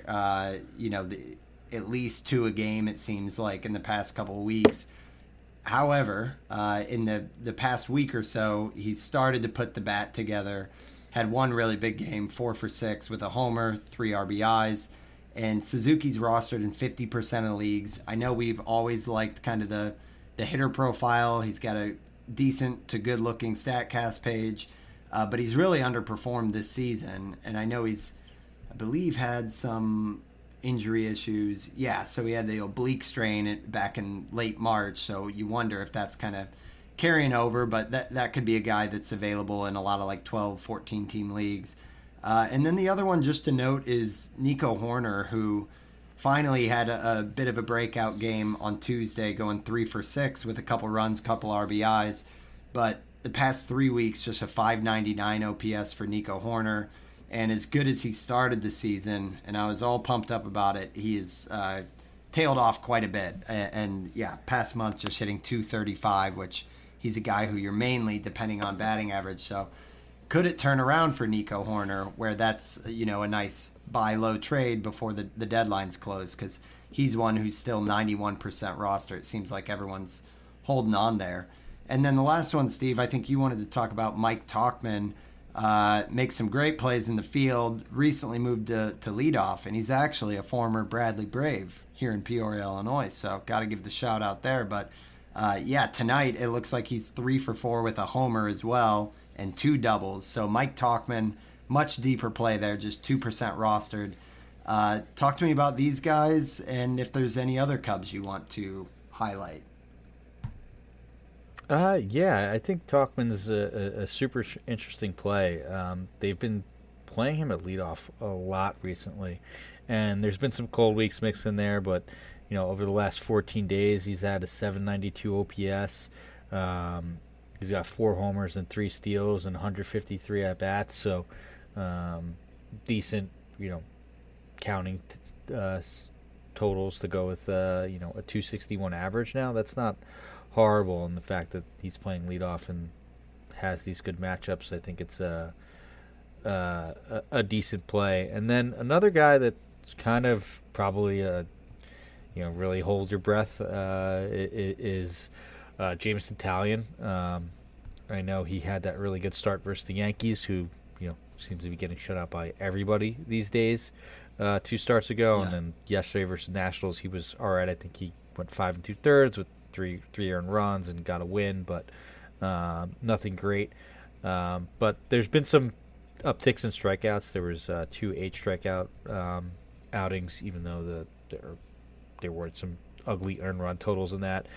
At least 2 a game, it seems like, in the past couple of weeks. However, in the past week or so, he started to put the bat together. Had 1 really big game, 4 for 6 with a homer, 3 RBIs. And Suzuki's rostered in 50% of the leagues. I know we've always liked kind of the hitter profile. He's got a decent to good-looking StatCast page. But he's really underperformed this season. And I know he's, I believe, had some injury issues. Yeah, so he had the oblique strain back in late March. So you wonder if that's kind of carrying over. But that could be a guy that's available in a lot of like 12, 14 team leagues. And then the other one just to note is Nico Hoerner, who finally had a bit of a breakout game on Tuesday, going 3 for 6 with a couple runs, couple RBIs. But the past 3 weeks, just a 599 OPS for Nico Hoerner. And as good as he started the season, and I was all pumped up about it, he has tailed off quite a bit. And yeah, past month just hitting 235, which he's a guy who you're mainly depending on batting average. So could it turn around for Nico Hoerner, where that's a nice buy low trade before the deadline's closed? Because he's one who's still 91% roster. It seems like everyone's holding on there. And then the last one, Steve, I think you wanted to talk about Mike Tauchman. Makes some great plays in the field, recently moved to leadoff, and he's actually a former Bradley Brave here in Peoria, Illinois, so got to give the shout out there. But tonight it looks like he's 3 for 4 with a homer as well and 2 doubles. So Mike Tauchman, much deeper play there, just 2% rostered. Talk to me about these guys and if there's any other Cubs you want to highlight. I think Tauchman's a super interesting play. They've been playing him at leadoff a lot recently, and there's been some cold weeks mixed in there, but over the last 14 days, he's had a 792 OPS. He's got 4 homers and 3 steals and 153 at bats, so decent, counting totals to go with a 261 average now. That's not horrible, and the fact that he's playing leadoff and has these good matchups, I think it's a decent play. And then another guy that's kind of probably a really hold your breath is Jameson Taillon. I know he had that really good start versus the Yankees, who seems to be getting shut out by everybody these days. 2 starts ago, and then yesterday versus Nationals, he was all right. I think he went 5 2/3 with three earned runs and got a win, but nothing great. But there's been some upticks in strikeouts. There was 2 8 strikeout outings, even though there were some ugly earned run totals in that.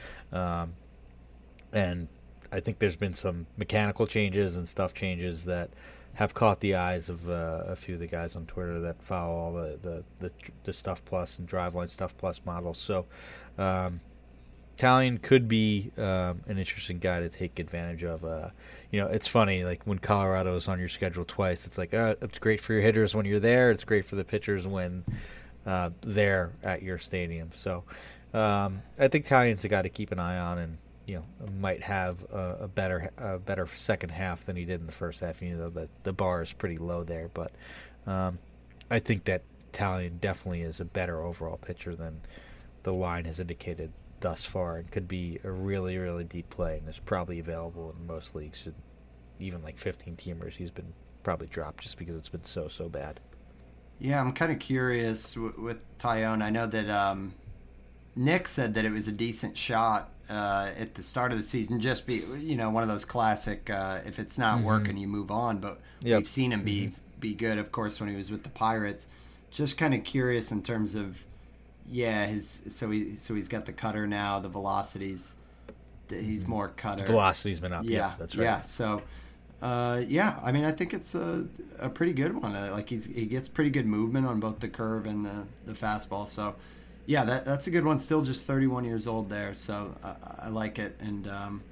And I think there's been some mechanical changes and stuff changes that have caught the eyes of a few of the guys on Twitter that follow all the Stuff Plus and Driveline Stuff Plus models. So Taillon could be an interesting guy to take advantage of. It's funny, like when Colorado is on your schedule twice, it's like it's great for your hitters when you're there. It's great for the pitchers when they're at your stadium. So I think Taillon's a guy to keep an eye on, and might have a better second half than he did in the first half. The bar is pretty low there, but I think that Taillon definitely is a better overall pitcher than the line has indicated thus far, and could be a really, really deep play, and is probably available in most leagues, even like 15-teamers. He's been probably dropped just because it's been so bad. Yeah, I'm kind of curious with Taillon. I know that Nick said that it was a decent shot at the start of the season, just be one of those classic if it's not working you move on, but we've seen him be good, of course, when he was with the Pirates. Just kind of curious in terms of he's got the cutter now, the velocities, he's more cutter, velocity's been up. That's right. So I mean, I think it's a pretty good one. Like he gets pretty good movement on both the curve and the fastball. So yeah, that's a good one. Still just 31 years old there, so I like it. And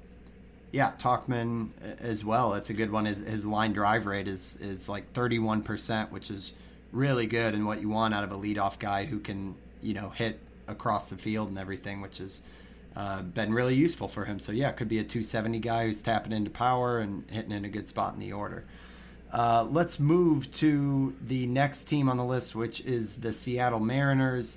Tauchman as well. That's a good one. His line drive rate is like 31%, which is really good, and what you want out of a leadoff guy who can hit across the field and everything, which has been really useful for him. So yeah, it could be a 270 guy who's tapping into power and hitting in a good spot in the order. Let's move to the next team on the list, which is the Seattle Mariners.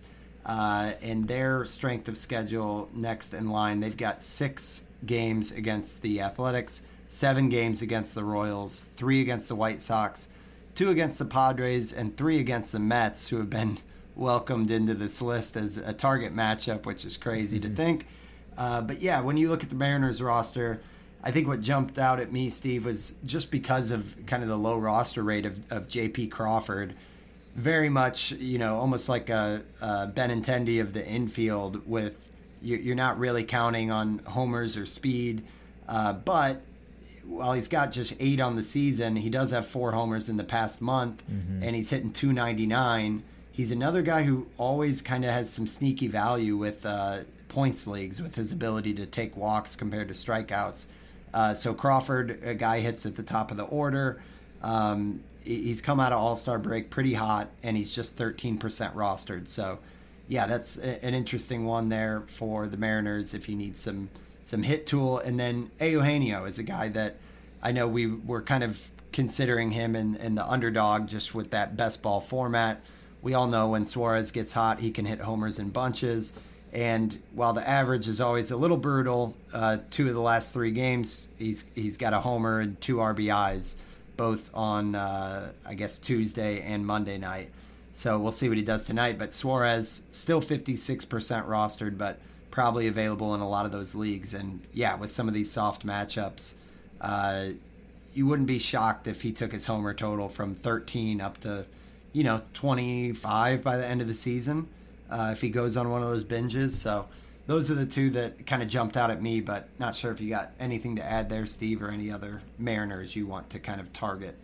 And their strength of schedule next in line. They've got 6 games against the Athletics, 7 games against the Royals, 3 against the White Sox, 2 against the Padres, and 3 against the Mets, who have been welcomed into this list as a target matchup, which is crazy to think. But yeah, when you look at the Mariners roster, I think what jumped out at me, Steve, was just because of kind of the low roster rate of J.P. Crawford. Very much, almost like a Benintendi of the infield, with you're not really counting on homers or speed. But while he's got just 8 on the season, he does have 4 homers in the past month, and he's hitting .299. He's another guy who always kind of has some sneaky value with points leagues, with his ability to take walks compared to strikeouts. So Crawford, a guy hits at the top of the order. He's come out of All-Star break pretty hot, and he's just 13% rostered. So, yeah, that's an interesting one there for the Mariners if you need some hit tool. And then Eugenio is a guy that I know we were kind of considering him in the underdog just with that best ball format. We all know when Suarez gets hot, he can hit homers in bunches. And while the average is always a little brutal, 2 of the last 3 games, he's got a homer and 2 RBIs. Both on, Tuesday and Monday night. So we'll see what he does tonight. But Suarez, still 56% rostered, but probably available in a lot of those leagues. And, yeah, with some of these soft matchups, you wouldn't be shocked if he took his homer total from 13 up to, 25 by the end of the season if he goes on one of those binges. So those are the 2 that kind of jumped out at me, but not sure if you got anything to add there, Steve, or any other Mariners you want to kind of target.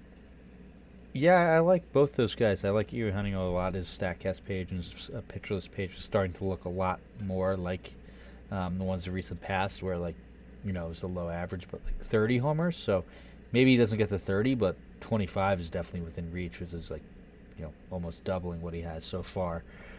Yeah, I like both those guys. I like Eugenio a lot. His StatCast page and his pitcher list page is starting to look a lot more like the ones of recent past, where it was a low average, but like 30 homers. So maybe he doesn't get to 30, but 25 is definitely within reach, which is almost doubling what he has so far.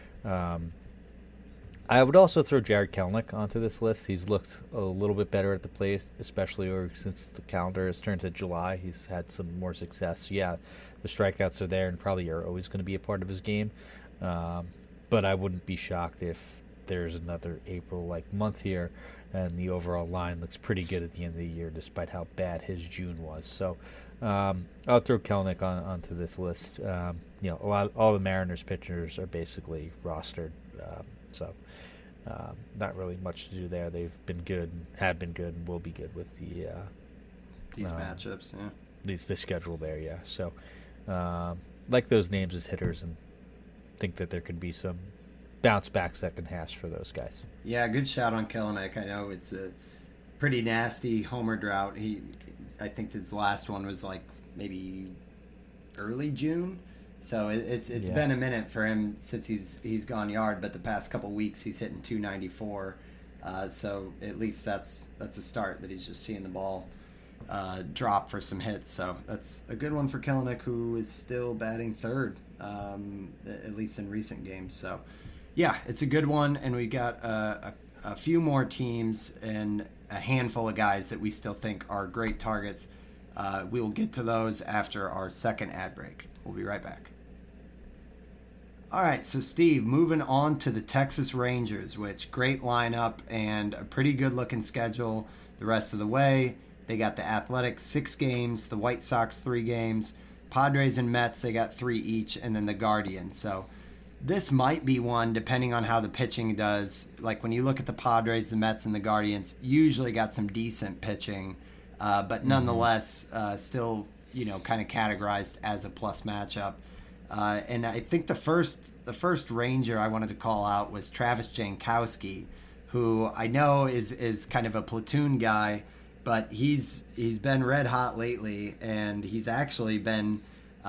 I would also throw Jared Kelenic onto this list. He's looked a little bit better at the plate, especially since the calendar has turned to July. He's had some more success. Yeah, the strikeouts are there and probably are always going to be a part of his game. But I wouldn't be shocked if there's another April-like month here, and the overall line looks pretty good at the end of the year, despite how bad his June was. So I'll throw Kelenic onto this list. All the Mariners pitchers are basically rostered, so not really much to do there. They've been good, have been good, and will be good with the these matchups. Yeah, the schedule there. Yeah, so like those names as hitters, and think that there could be some bounce back second half for those guys. Yeah, good shout on Kelenic. I know it's a pretty nasty homer drought. I think his last one was like maybe early June. So it's been a minute for him since he's gone yard, but the past couple weeks he's hitting 294. So at least that's a start that he's just seeing the ball drop for some hits. So that's a good one for Kelenic, who is still batting third, at least in recent games. So yeah, it's a good one, and we got a few more teams and a handful of guys that we still think are great targets. We will get to those after our second ad break. We'll be right back. All right, so Steve, moving on to the Texas Rangers, which great lineup and a pretty good-looking schedule the rest of the way. They got the Athletics 6 games, the White Sox 3 games, Padres and Mets, they got 3 each, and then the Guardians. So this might be one, depending on how the pitching does. Like when you look at the Padres, the Mets, and the Guardians, usually got some decent pitching, but nonetheless still, kind of categorized as a plus matchup. And I think the first Ranger I wanted to call out was Travis Jankowski, who I know is kind of a platoon guy, but he's been red hot lately, and he's actually been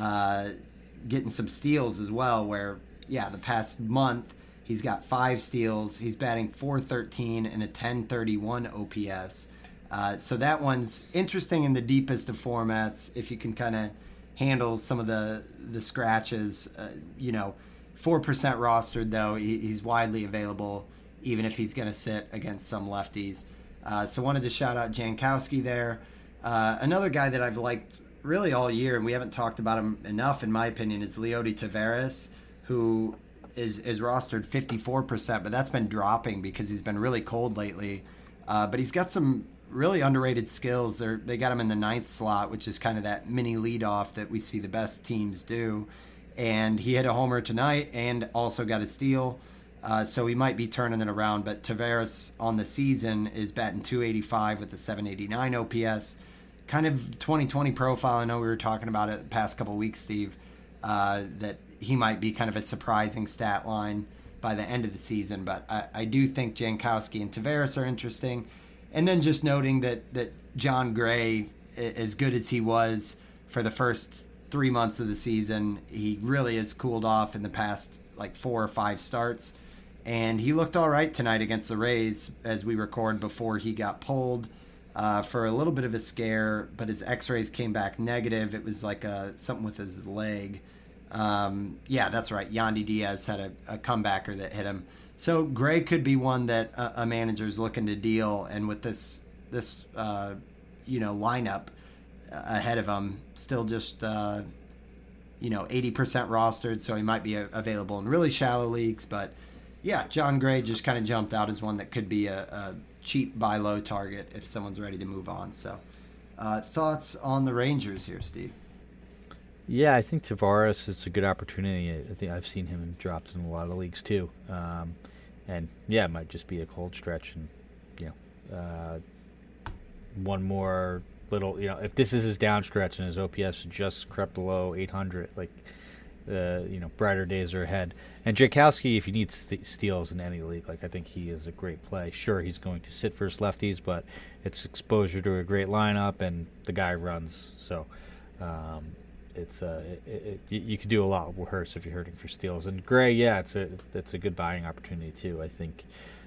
getting some steals as well, where, the past month he's got 5 steals. He's batting .413 and a 1031 OPS. So that one's interesting in the deepest of formats if you can kind of handle some of the scratches. 4% rostered, though. He's widely available, even if he's going to sit against some lefties. So wanted to shout out Jankowski there. Another guy that I've liked really all year, and we haven't talked about him enough, in my opinion, is Leody Taveras, who is rostered 54%, but that's been dropping because he's been really cold lately. But he's got some really underrated skills. They got him in the 9th slot, which is kind of that mini leadoff that we see the best teams do. And he hit a homer tonight and also got a steal. So he might be turning it around. But Taveras on the season is batting .285 with a 789 OPS. Kind of 2020 profile. I know we were talking about it the past couple of weeks, Steve, that he might be kind of a surprising stat line by the end of the season. But I do think Jankowski and Taveras are interesting. And then just noting that John Gray, as good as he was for the first 3 months of the season, he really has cooled off in the past 4 or 5 starts. And he looked all right tonight against the Rays as we record before he got pulled for a little bit of a scare, but his x-rays came back negative. It was like something with his leg. That's right. Yandy Diaz had a comebacker that hit him. So Gray could be one that a manager is looking to deal, and with this lineup ahead of him, still just 80% rostered, so he might be available in really shallow leagues. But yeah, John Gray just kind of jumped out as one that could be a cheap buy low target if someone's ready to move on. So thoughts on the Rangers here, Steve? Yeah, I think Taveras is a good opportunity. I think I've seen him dropped in a lot of leagues too. And yeah, it might just be a cold stretch, and one more little, if this is his down stretch and his OPS just crept below 800, brighter days are ahead. And Jankowski, if you need steals in any league, I think he is a great play. Sure, he's going to sit versus lefties, but it's exposure to a great lineup, and the guy runs. So you could do a lot worse if you're hurting for steals. And Gray, it's a good buying opportunity too. I think,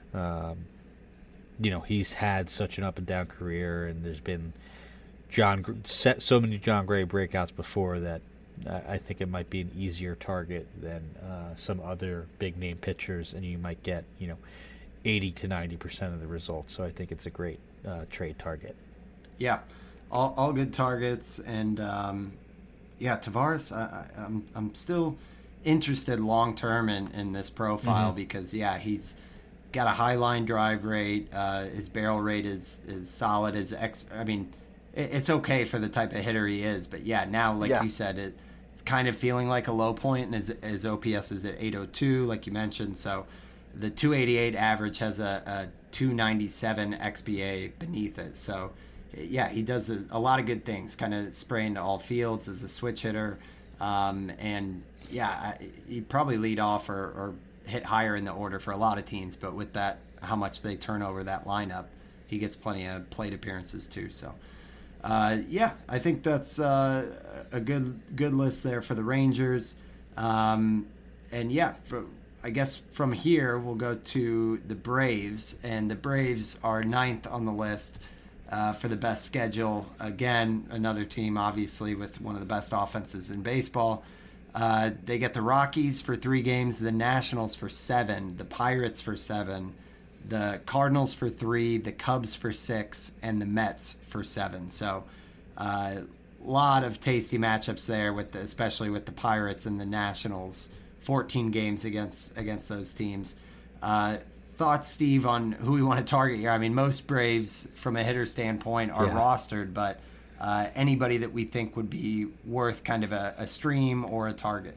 he's had such an up and down career, and there's been so many John Gray breakouts before that I think it might be an easier target than some other big name pitchers, and you might get 80 to 90% of the results. So I think it's a great trade target. Yeah, all good targets, and Taveras, I'm still interested long term in this profile because he's got a high line drive rate. His barrel rate is solid. It's okay for the type of hitter he is. But yeah, now like you said, it's kind of feeling like a low point, and his OPS is at 802, like you mentioned. So the 288 average has a 297 XBA beneath it. So yeah, he does a lot of good things, kind of spraying to all fields as a switch hitter. And yeah, he'd probably lead off or hit higher in the order for a lot of teams, but with that, how much they turn over that lineup, he gets plenty of plate appearances too. So yeah, I think that's a good list there for the Rangers. And yeah, I guess from here we'll go to the Braves, and the Braves are 9th on the list for the best schedule. Again, another team obviously with one of the best offenses in baseball. They get the Rockies for 3 games, the Nationals for 7, the Pirates for 7, the Cardinals for 3, the Cubs for 6, and the Mets for 7. So a lot of tasty matchups there, especially with the Pirates and the Nationals. 14 games against those teams. Thoughts, Steve, on who we want to target here? I mean, most Braves, from a hitter standpoint, are rostered, but anybody that we think would be worth kind of a stream or a target?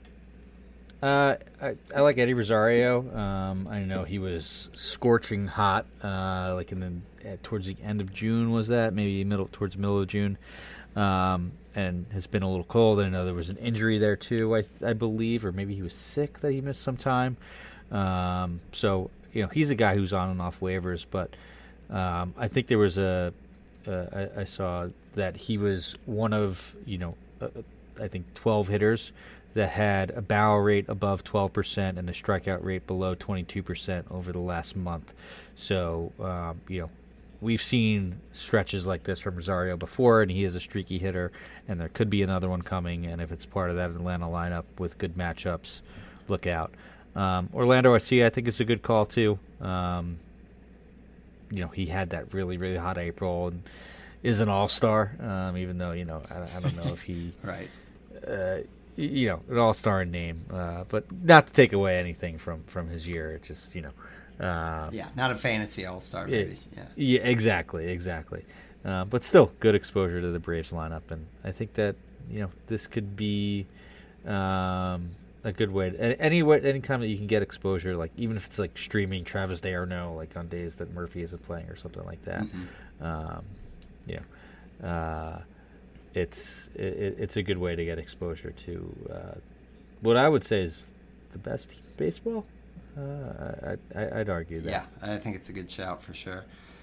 I like Eddie Rosario. I know he was scorching hot, like towards the end of June. Was that maybe towards the middle of June? And has been a little cold. I know there was an injury there too, I believe, or maybe he was sick that he missed some time. So he's a guy who's on and off waivers, but I think there was I saw that he was one of I think 12 hitters that had a barrel rate above 12% and a strikeout rate below 22% over the last month. So we've seen stretches like this from Rosario before, and he is a streaky hitter, and there could be another one coming, and if it's part of that Atlanta lineup with good matchups, look out. Orlando Arcia, I think, is a good call, too. He had that really, really hot April and is an all-star, even though, I don't know if he... right. An all-star in name, but not to take away anything from his year. It just, not a fantasy all-star, maybe. Yeah, exactly. But still, good exposure to the Braves lineup, and I think that this could be a good way. Anytime that you can get exposure, like even if it's like streaming Travis d'Arnaud, like on days that Murphy isn't playing or something like that. Mm-hmm. It's a good way to get exposure to what I would say is the best team in baseball. I'd argue that. Yeah, I think it's a good shout for sure.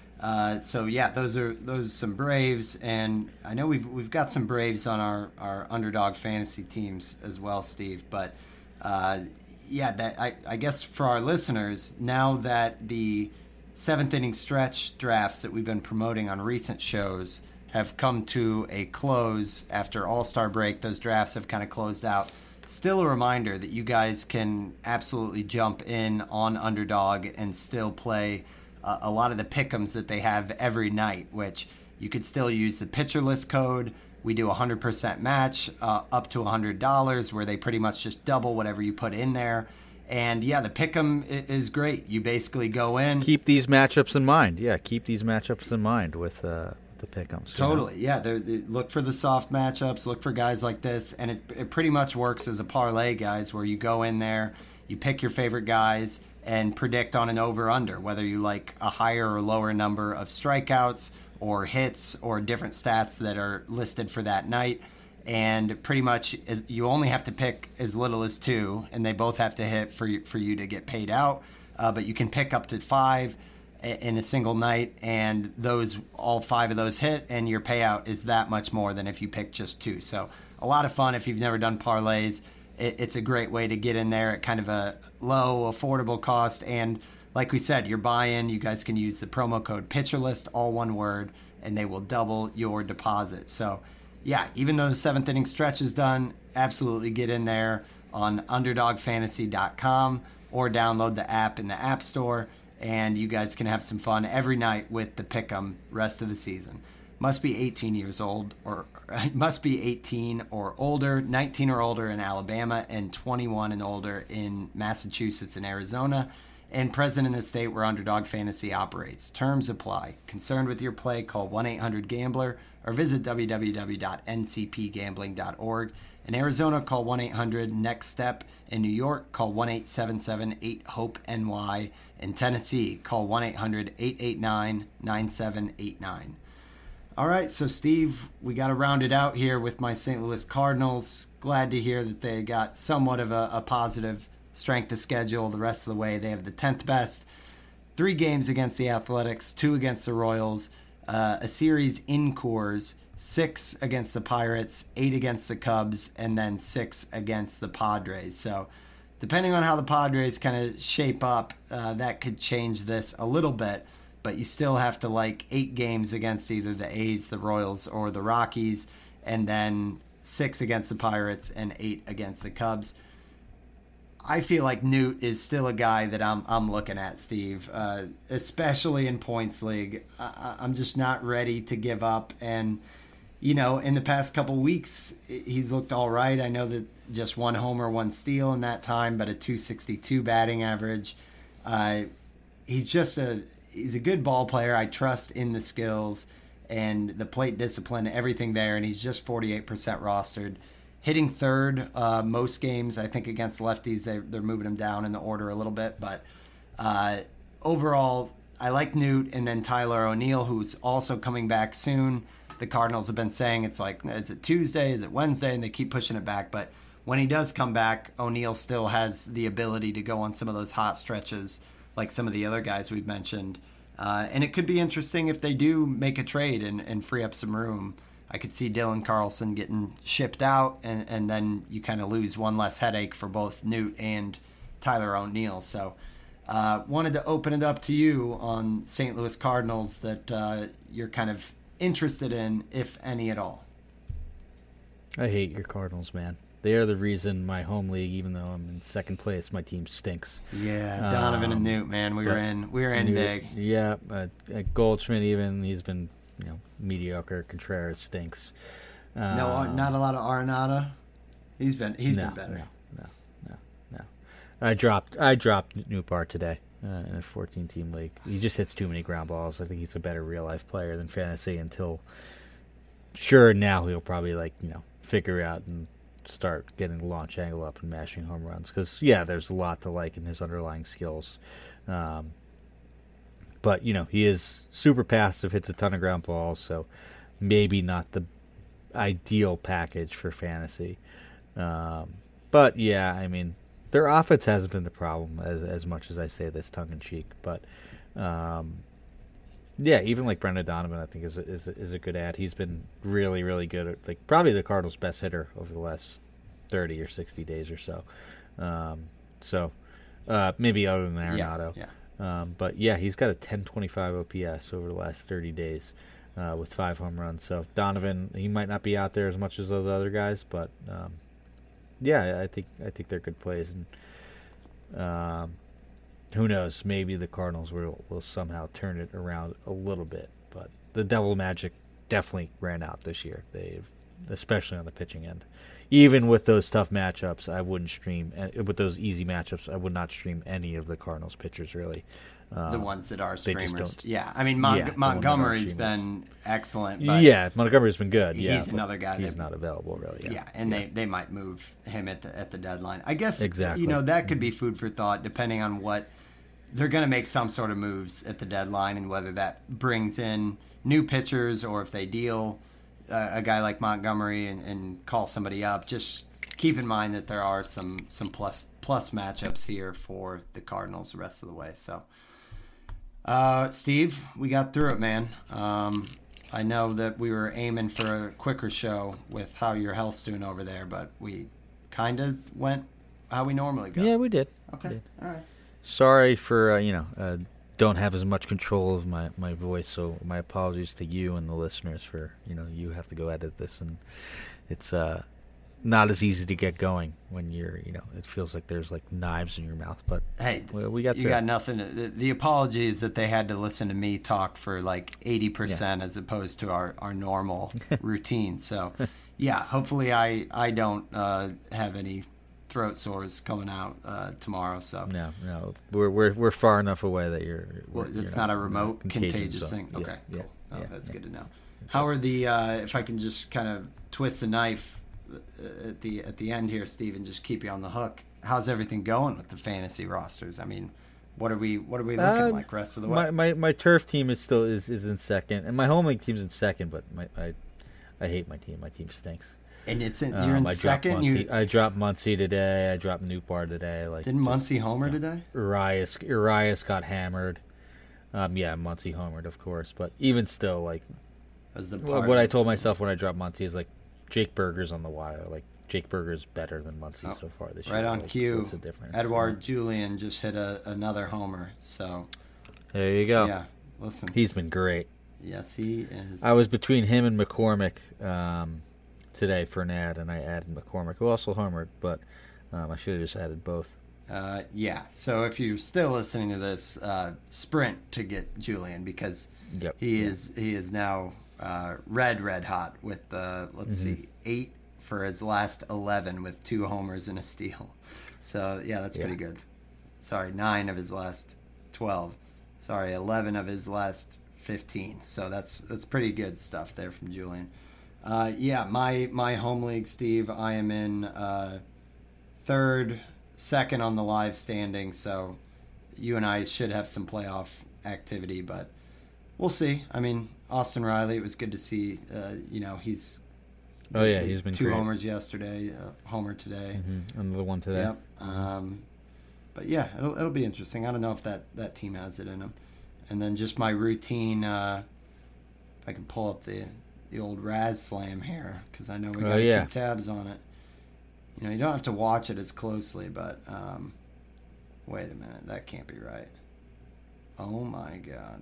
Those some Braves, and I know we've got some Braves on our underdog fantasy teams as well, Steve. But I guess for our listeners, now that the 7th inning stretch drafts that we've been promoting on recent shows have come to a close after All-Star break, those drafts have kind of closed out. Still a reminder that you guys can absolutely jump in on Underdog and still play a lot of the pick'ems that they have every night, which you could still use the pitcher list code. We do 100% match up to $100, where they pretty much just double whatever you put in there. And yeah, the pick'em is great. You basically go in. Keep these matchups in mind. Yeah, keep these matchups in mind with the pick'ems. Totally, yeah. Look for the soft matchups. Look for guys like this, and it pretty much works as a parlay, guys, where you go in there, you pick your favorite guys, and predict on an over/under, whether you like a higher or lower number of strikeouts or hits or different stats that are listed for that night. And pretty much you only have to pick as little as 2, and they both have to hit for you to get paid out. But you can pick up to 5 in a single night, and all 5 of those hit, and your payout is that much more than if you pick just 2. So a lot of fun if you've never done parlays. It's a great way to get in there at kind of a low, affordable cost. And like we said, your buy-in, you guys can use the promo code PitcherList, all one word, and they will double your deposit. So yeah, even though the 7th inning stretch is done, absolutely get in there on UnderdogFantasy.com or download the app in the App Store, and you guys can have some fun every night with the pick'em rest of the season. Must be 18 years old, or must be 18 or older, 19 or older in Alabama, and 21 and older in Massachusetts and Arizona. and present in the state where Underdog Fantasy operates. Terms apply. Concerned with your play, call 1-800-GAMBLER or visit www.ncpgambling.org. In Arizona, call 1-800-NEXT-STEP. In New York, call 1-877-8-HOPE-NY. In Tennessee, call 1-800-889-9789. All right, so Steve, we got to round it out here with my St. Louis Cardinals. Glad to hear that they got somewhat of a positive strength of schedule the rest of the way. They have the 10th best, 3 games against the Athletics, 2 against the Royals, a series in Coors, 6 against the Pirates, 8 against the Cubs, and then 6 against the Padres. So depending on how the Padres kind of shape up, that could change this a little bit. But you still have to 8 games against either the A's, the Royals, or the Rockies, and then 6 against the Pirates and 8 against the Cubs. I feel like Newt is still a guy that I'm looking at, Steve, especially in points league. I'm just not ready to give up. And, in the past couple weeks, he's looked all right. I know that just 1 homer, 1 steal in that time, but a .262 batting average. He's a good ball player. I trust in the skills and the plate discipline, everything there, and he's just 48% rostered. Hitting third most games, I think against lefties, they're moving him down in the order a little bit. But overall, I like Newt, and then Tyler O'Neill, who's also coming back soon. The Cardinals have been saying is it Tuesday, is it Wednesday, and they keep pushing it back. But when he does come back, O'Neill still has the ability to go on some of those hot stretches like some of the other guys we've mentioned. And it could be interesting if they do make a trade and free up some room. I could see Dylan Carlson getting shipped out, and then you kind of lose one less headache for both Newt and Tyler O'Neill. So wanted to open it up to you on St. Louis Cardinals that you're kind of interested in, if any at all. I hate your Cardinals, man. They are the reason my home league, even though I'm in second place, my team stinks. Yeah, Donovan and Newt, man, we were in big. Yeah, Goldschmidt even, he's been mediocre. Contreras stinks. No, not a lot of Arenado. He's been better. No. I dropped Nootbaar today in a 14-team league. He just hits too many ground balls. I think he's a better real life player than fantasy. Now he'll probably figure out and start getting the launch angle up and mashing home runs. Because there's a lot to like in his underlying skills. But, he is super passive, hits a ton of ground balls, so maybe not the ideal package for fantasy. But, their offense hasn't been the problem as much as I say this tongue-in-cheek. But, even like Brendan Donovan, I think, is a good ad. He's been really, really good at, probably the Cardinals' best hitter over the last 30 or 60 days or so. Maybe other than Arenado. Yeah. But he's got a 1025 OPS over the last 30 days with 5 home runs. So Donovan, he might not be out there as much as the other guys, but I think they're good plays. And who knows? Maybe the Cardinals will somehow turn it around a little bit. But the Devil Magic definitely ran out this year. Especially on the pitching end. Even with those tough matchups, I wouldn't stream. With those easy matchups, I would not stream any of the Cardinals pitchers, really. The ones that are streamers. Yeah, Montgomery's been excellent. But Montgomery's been good. He's another guy he's not available, really. Yeah, and they might move him at the deadline. I guess, exactly. That could be food for thought, depending on what they're going to make some sort of moves at the deadline, and whether that brings in new pitchers or if they deal a guy like Montgomery and call somebody up. Just keep in mind that there are some plus matchups here for the Cardinals the rest of the way. So, Steve, we got through it, man. I know that we were aiming for a quicker show with how your health's doing over there, but we kind of went how we normally go. Yeah, we did. Okay, all right. Sorry for don't have as much control of my voice, so my apologies to you and the listeners for you have to go edit this, and it's not as easy to get going when you're it feels like there's knives in your mouth. But hey, we got you got nothing. The apology is that they had to listen to me talk for 80% as opposed to our normal routine. So hopefully I don't have any throat sores coming out tomorrow. So no, we're far enough away that it's not a remote contagious thing. Yeah, okay, yeah, cool. Oh, yeah, that's yeah. good to know. How are the? If I can just kind of twist the knife at the end here, Steve, and just keep you on the hook. How's everything going with the fantasy rosters? I mean, what are we looking like rest of the way? My turf team is still is in second, and my home league team's in second. But I hate my team. My team stinks. And you're in second. I dropped Muncie today. I dropped Newport today. Didn't Muncie homer today? Urias got hammered. Muncie homered, of course. But even still, what I told myself when I dropped Muncie is Jake Berger's on the wire. Jake Berger's better than Muncie so far this year. Right on cue. What's the difference? Edouard Julien just hit another homer. So there you go. Yeah, listen. He's been great. Yes, he is. I was between him and McCormick today for an ad, and I added McCormick, who also homered, but I should have just added both. So if you're still listening to this, sprint to get Julien because he is now red hot with let's see, 8 for his last 11 with 2 homers and a steal. So that's pretty good. Sorry, 9 of his last 12. Sorry, 11 of his last 15. So that's pretty good stuff there from Julien. My home league, Steve, I am in second on the live standing, so you and I should have some playoff activity, but we'll see. I mean, Austin Riley, it was good to see. He's he's been 2 great. homers yesterday, homer today, another one today. Yep. But it'll be interesting. I don't know if that team has it in them. And then just my routine. If I can pull up the old Raz Slam here, because I know we got to keep tabs on it. You don't have to watch it as closely, but wait a minute, that can't be right. Oh my God!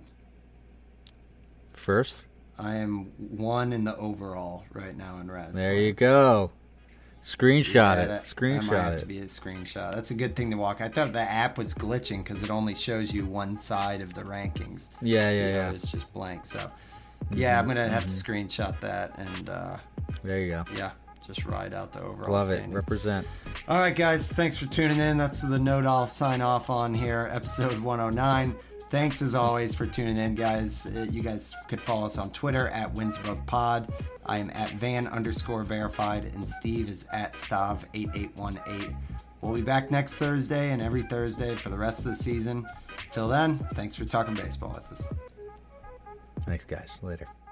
First, I am 1 in the overall right now in Raz. There you go. Screenshot it. That might have to be a screenshot. That's a good thing to walk. I thought the app was glitching because it only shows you one side of the rankings. Yeah. It's just blank. So, I'm gonna have to screenshot that and. There you go. Yeah, just ride out the overall. Love standings. it. Represent. All right, guys. Thanks for tuning in. That's the note I'll sign off on here, episode 109. Thanks as always for tuning in, guys. You guys could follow us on Twitter at WinsAbovePod. I am at Van_verified, and Steve is at Stav8818. We'll be back next Thursday and every Thursday for the rest of the season. Till then, thanks for talking baseball with us. Thanks, guys. Later.